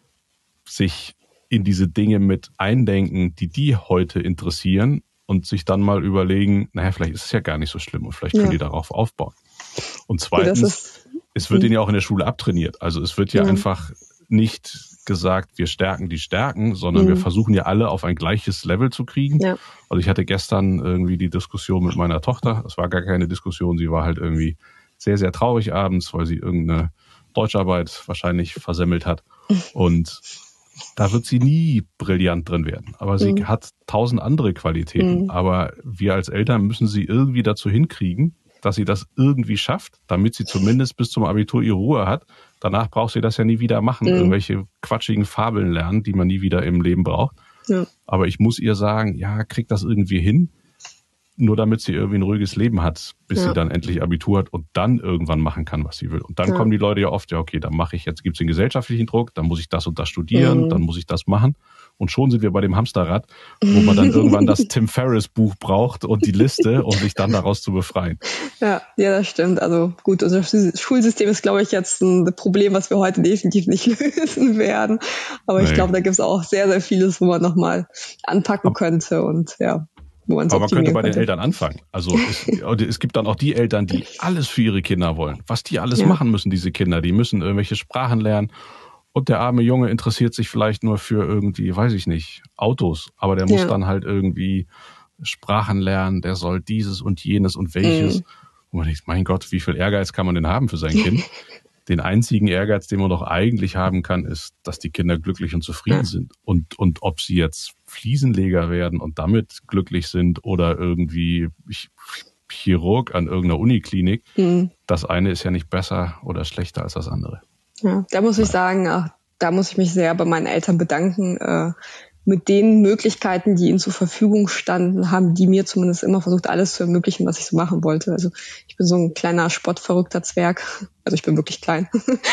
sich in diese Dinge mit eindenken, die heute interessieren und sich dann mal überlegen, naja, vielleicht ist es ja gar nicht so schlimm und vielleicht können die darauf aufbauen. Und zweitens, es wird ihnen ja auch in der Schule abtrainiert. Also es wird ja einfach nicht gesagt, wir stärken die Stärken, sondern wir versuchen ja alle auf ein gleiches Level zu kriegen. Ja. Also ich hatte gestern irgendwie die Diskussion mit meiner Tochter. Es war gar keine Diskussion, sie war halt irgendwie sehr, sehr traurig abends, weil sie irgendeine Deutscharbeit wahrscheinlich versemmelt hat. Und da wird sie nie brillant drin werden. Aber sie hat 1000 andere Qualitäten. Aber wir als Eltern müssen sie irgendwie dazu hinkriegen, dass sie das irgendwie schafft, damit sie zumindest bis zum Abitur ihre Ruhe hat. Danach braucht sie das ja nie wieder machen. Irgendwelche quatschigen Fabeln lernen, die man nie wieder im Leben braucht. Ja. Aber ich muss ihr sagen, ja, krieg das irgendwie hin. Nur damit sie irgendwie ein ruhiges Leben hat, bis sie dann endlich Abitur hat und dann irgendwann machen kann, was sie will. Und dann kommen die Leute ja oft, ja okay, dann mache ich jetzt, gibt's den gesellschaftlichen Druck, dann muss ich das und das studieren, dann muss ich das machen. Und schon sind wir bei dem Hamsterrad, wo man dann irgendwann das Tim Ferriss Buch braucht und die Liste, um sich dann daraus zu befreien. Ja, das stimmt. Also gut, unser Schulsystem ist, glaube ich, jetzt ein Problem, was wir heute definitiv nicht lösen werden. Aber ich glaube, da gibt's auch sehr, sehr vieles, wo man nochmal anpacken könnte und aber man könnte bei den Eltern anfangen. Also es gibt dann auch die Eltern, die alles für ihre Kinder wollen. Was die alles machen müssen, diese Kinder. Die müssen irgendwelche Sprachen lernen. Und der arme Junge interessiert sich vielleicht nur für irgendwie, weiß ich nicht, Autos. Aber der muss dann halt irgendwie Sprachen lernen. Der soll dieses und jenes und welches. Und man denkt, mein Gott, wie viel Ehrgeiz kann man denn haben für sein Kind? Den einzigen Ehrgeiz, den man doch eigentlich haben kann, ist, dass die Kinder glücklich und zufrieden sind. Und ob sie jetzt Fliesenleger werden und damit glücklich sind oder irgendwie Chirurg an irgendeiner Uniklinik, das eine ist ja nicht besser oder schlechter als das andere. Ja, da muss ich sagen, da muss ich mich sehr bei meinen Eltern bedanken. Mit den Möglichkeiten, die ihnen zur Verfügung standen, haben die mir zumindest immer versucht, alles zu ermöglichen, was ich so machen wollte. Also ich bin so ein kleiner sportverrückter Zwerg. Also ich bin wirklich klein.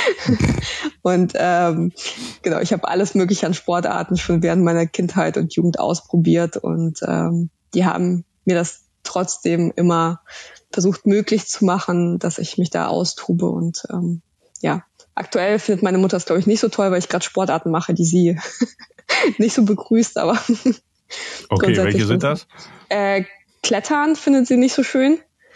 Und genau, ich habe alles Mögliche an Sportarten schon während meiner Kindheit und Jugend ausprobiert. Und die haben mir das trotzdem immer versucht möglich zu machen, dass ich mich da austobe. Und aktuell findet meine Mutter es, glaube ich, nicht so toll, weil ich gerade Sportarten mache, die sie nicht so begrüßt, aber okay, welche sind das? Klettern findet sie nicht so schön.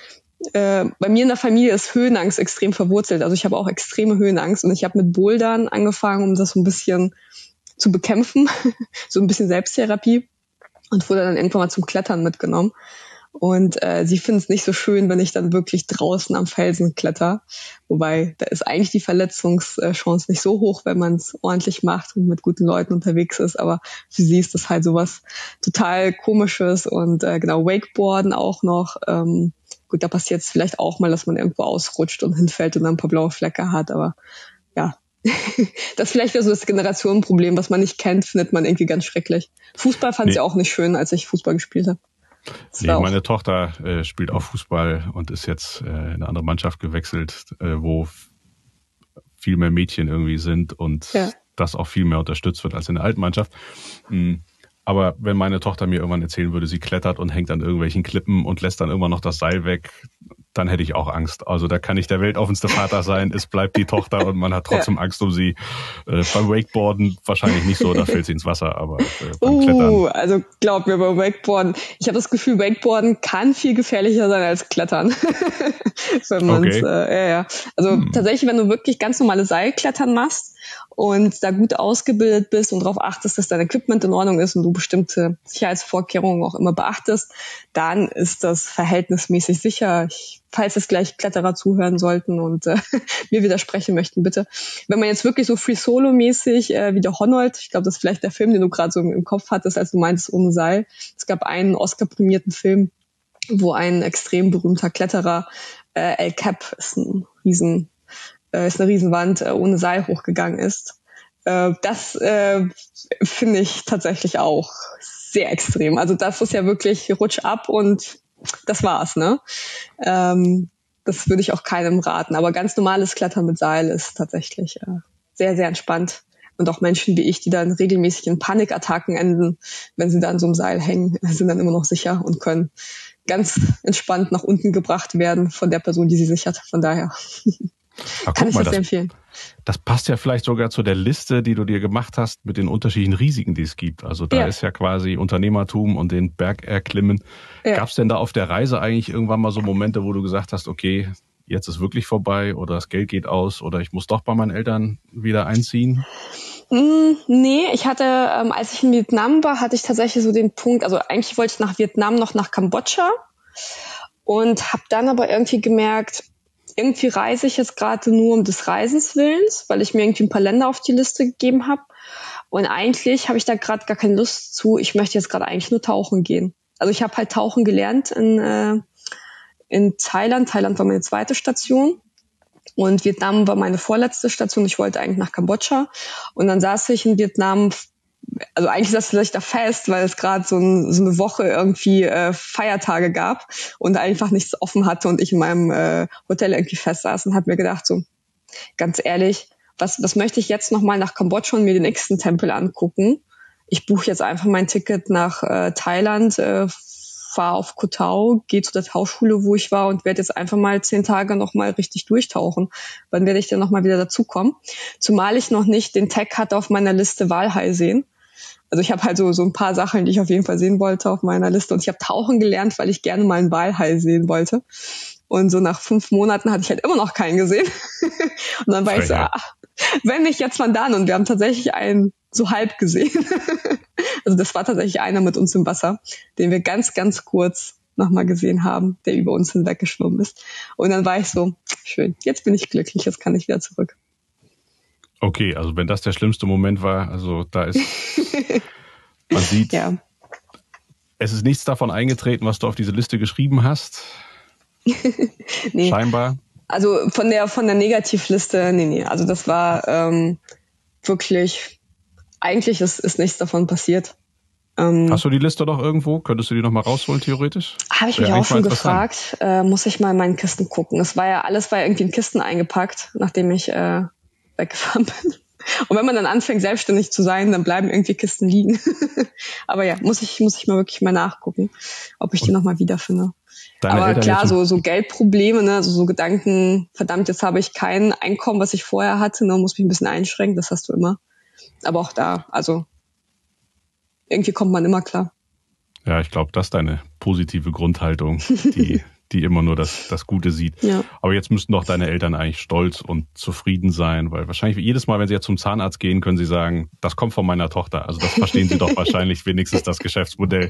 Bei mir in der Familie ist Höhenangst extrem verwurzelt. Also ich habe auch extreme Höhenangst und ich habe mit Bouldern angefangen, um das so ein bisschen zu bekämpfen, so ein bisschen Selbsttherapie und wurde dann irgendwann mal zum Klettern mitgenommen. Und sie findet es nicht so schön, wenn ich dann wirklich draußen am Felsen kletter. Wobei, da ist eigentlich die Verletzungschance nicht so hoch, wenn man es ordentlich macht und mit guten Leuten unterwegs ist. Aber für sie ist das halt sowas total Komisches. Und genau, Wakeboarden auch noch. Gut, da passiert es vielleicht auch mal, dass man irgendwo ausrutscht und hinfällt und dann ein paar blaue Flecke hat. Aber ja, das ist vielleicht wieder so das Generationenproblem. Was man nicht kennt, findet man irgendwie ganz schrecklich. Fußball fand sie auch nicht schön, als ich Fußball gespielt habe. Nee, meine Tochter spielt auch Fußball und ist jetzt in eine andere Mannschaft gewechselt, wo viel mehr Mädchen irgendwie sind und das auch viel mehr unterstützt wird als in der alten Mannschaft. Aber wenn meine Tochter mir irgendwann erzählen würde, sie klettert und hängt an irgendwelchen Klippen und lässt dann irgendwann noch das Seil weg, dann hätte ich auch Angst. Also da kann ich der weltoffenste Vater sein, es bleibt die Tochter und man hat trotzdem Angst um sie. Beim Wakeboarden wahrscheinlich nicht so, da fällt sie ins Wasser, aber beim Klettern. Also glaub mir, beim Wakeboarden, ich habe das Gefühl, Wakeboarden kann viel gefährlicher sein als Klettern. Wenn man's, Also tatsächlich, wenn du wirklich ganz normale Seilklettern machst und da gut ausgebildet bist und darauf achtest, dass dein Equipment in Ordnung ist und du bestimmte Sicherheitsvorkehrungen auch immer beachtest, dann ist das verhältnismäßig sicher. Falls es gleich Kletterer zuhören sollten und mir widersprechen möchten, bitte. Wenn man jetzt wirklich so Free-Solo-mäßig wie der Honold, ich glaube, das ist vielleicht der Film, den du gerade so im Kopf hattest, als du meintest, ohne Seil. Es gab einen Oscar-prämierten Film, wo ein extrem berühmter Kletterer, El Cap ist eine Riesenwand, ohne Seil hochgegangen ist. Das finde ich tatsächlich auch sehr extrem. Also das ist ja wirklich Rutsch ab und das war's, ne? Das würde ich auch keinem raten. Aber ganz normales Klettern mit Seil ist tatsächlich sehr, sehr entspannt. Und auch Menschen wie ich, die dann regelmäßig in Panikattacken enden, wenn sie da an so einem Seil hängen, sind dann immer noch sicher und können ganz entspannt nach unten gebracht werden von der Person, die sie sichert. Von daher kann ich das sehr empfehlen. Das passt ja vielleicht sogar zu der Liste, die du dir gemacht hast mit den unterschiedlichen Risiken, die es gibt. Also da ist ja quasi Unternehmertum und den Berg erklimmen. Ja. Gab es denn da auf der Reise eigentlich irgendwann mal so Momente, wo du gesagt hast, okay, jetzt ist wirklich vorbei oder das Geld geht aus oder ich muss doch bei meinen Eltern wieder einziehen? Nee, ich hatte, als ich in Vietnam war, hatte ich tatsächlich so den Punkt, also eigentlich wollte ich nach Vietnam noch nach Kambodscha und habe dann aber irgendwie gemerkt, irgendwie reise ich jetzt gerade nur um des Reisens Willens, weil ich mir irgendwie ein paar Länder auf die Liste gegeben habe. Und eigentlich habe ich da gerade gar keine Lust zu. Ich möchte jetzt gerade eigentlich nur tauchen gehen. Also ich habe halt tauchen gelernt in Thailand. Thailand war meine zweite Station. Und Vietnam war meine vorletzte Station. Ich wollte eigentlich nach Kambodscha. Und dann saß ich in Vietnam, also eigentlich saß ich da fest, weil es gerade so eine Woche irgendwie Feiertage gab und einfach nichts offen hatte und ich in meinem Hotel irgendwie fest saß und habe mir gedacht, so ganz ehrlich, was möchte ich jetzt nochmal nach Kambodscha und mir den nächsten Tempel angucken? Ich buche jetzt einfach mein Ticket nach Thailand, fahre auf Koh Tao, gehe zu der Tauchschule, wo ich war und werde jetzt einfach mal 10 Tage nochmal richtig durchtauchen. Wann werde ich denn nochmal wieder dazukommen? Zumal ich noch nicht den Tag hatte auf meiner Liste Walhai sehen. Also ich habe halt so ein paar Sachen, die ich auf jeden Fall sehen wollte auf meiner Liste. Und ich habe tauchen gelernt, weil ich gerne mal einen Walhai sehen wollte. Und so nach 5 Monaten hatte ich halt immer noch keinen gesehen. Und dann war ich so, wenn nicht jetzt, wann dann? Und wir haben tatsächlich einen so halb gesehen. Also das war tatsächlich einer mit uns im Wasser, den wir ganz, ganz kurz nochmal gesehen haben, der über uns hinweggeschwommen ist. Und dann war ich so, schön, jetzt bin ich glücklich, jetzt kann ich wieder zurück. Okay, also wenn das der schlimmste Moment war, also da ist, man sieht, ja. Es ist nichts davon eingetreten, was du auf diese Liste geschrieben hast. Nee. Scheinbar. Also von der Negativliste, nee. Also das war wirklich, eigentlich ist nichts davon passiert. Hast du die Liste doch irgendwo? Könntest du die noch mal rausholen, theoretisch? Habe ich mich auch schon gefragt. Muss ich mal in meinen Kisten gucken. Alles war irgendwie in Kisten eingepackt, nachdem ich weggefahren bin. Und wenn man dann anfängt, selbstständig zu sein, dann bleiben irgendwie Kisten liegen. Aber ja, muss ich mal wirklich mal nachgucken, ob ich die noch mal wiederfinde. Aber klar, so Geldprobleme, ne, so Gedanken, verdammt, jetzt habe ich kein Einkommen, was ich vorher hatte, ne, muss mich ein bisschen einschränken, das hast du immer. Aber auch da, also irgendwie kommt man immer klar. Ja, ich glaube, das ist deine positive Grundhaltung, die immer nur das Gute sieht. Ja. Aber jetzt müssten doch deine Eltern eigentlich stolz und zufrieden sein, weil wahrscheinlich jedes Mal, wenn sie jetzt zum Zahnarzt gehen, können sie sagen, das kommt von meiner Tochter. Also das verstehen sie doch wahrscheinlich wenigstens das Geschäftsmodell.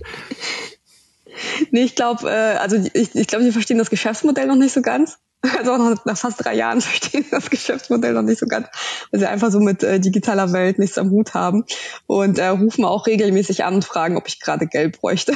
Nee, ich glaube, ich glaube, sie verstehen das Geschäftsmodell noch nicht so ganz. Also auch noch nach fast 3 Jahren verstehen das Geschäftsmodell noch nicht so ganz, weil sie einfach so mit digitaler Welt nichts am Hut haben und rufen auch regelmäßig an und fragen, ob ich gerade Geld bräuchte.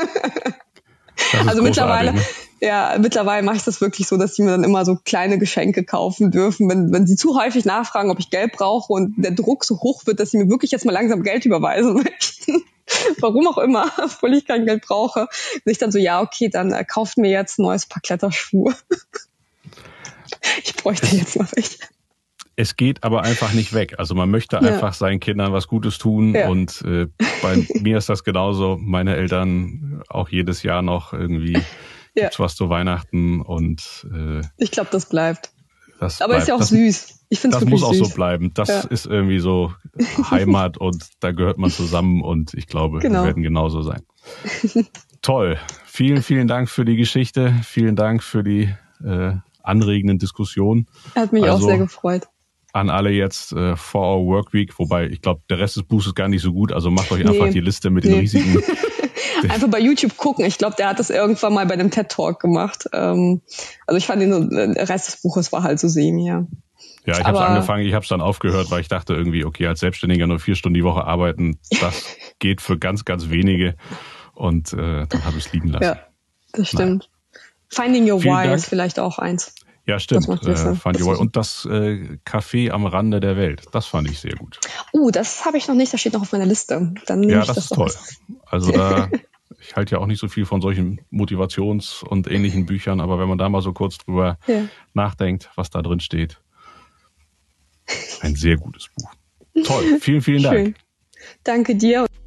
Also mittlerweile, ne? Ja, mittlerweile mache ich das wirklich so, dass sie mir dann immer so kleine Geschenke kaufen dürfen, wenn sie zu häufig nachfragen, ob ich Geld brauche und der Druck so hoch wird, dass sie mir wirklich jetzt mal langsam Geld überweisen möchten. Warum auch immer, obwohl ich kein Geld brauche. Und ich dann so, ja, okay, dann kauft mir jetzt ein neues Paar Kletterschuhe. Ich bräuchte jetzt mal welche. Es geht aber einfach nicht weg. Also man möchte einfach seinen Kindern was Gutes tun. Ja. Und bei mir ist das genauso. Meine Eltern auch jedes Jahr noch irgendwie gibt's was zu Weihnachten. Und ich glaube, das bleibt. Aber ist ja auch süß. Ich finde es wirklich süß. Das muss auch so bleiben. Das ist irgendwie so Heimat und da gehört man zusammen. Und ich glaube, wir werden genauso sein. Toll. Vielen, vielen Dank für die Geschichte. Vielen Dank für die anregenden Diskussionen. Hat mich auch sehr gefreut. An alle jetzt 4-Hour Workweek, wobei ich glaube, der Rest des Buches ist gar nicht so gut, also macht euch einfach die Liste mit den Risiken. Einfach bei YouTube gucken. Ich glaube, der hat das irgendwann mal bei einem TED-Talk gemacht. Also ich fand der Rest des Buches war halt so semi, ja. Ja, ich habe es angefangen, ich habe es dann aufgehört, weil ich dachte irgendwie, okay, als Selbstständiger nur 4 Stunden die Woche arbeiten, das geht für ganz, ganz wenige und dann habe ich es liegen lassen. Das stimmt. Finding Your Vielen Why Dank. ist vielleicht auch eins. Ja, stimmt. Das macht Fand ich aber. Und das Café am Rande der Welt, das fand ich sehr gut. Das habe ich noch nicht, das steht noch auf meiner Liste. Dann nehme Ja, ich das ist toll. Also ich halte ja auch nicht so viel von solchen Motivations- und ähnlichen Büchern, aber wenn man da mal so kurz drüber nachdenkt, was da drin steht, ein sehr gutes Buch. Toll, vielen, vielen Dank. Schön. Danke dir.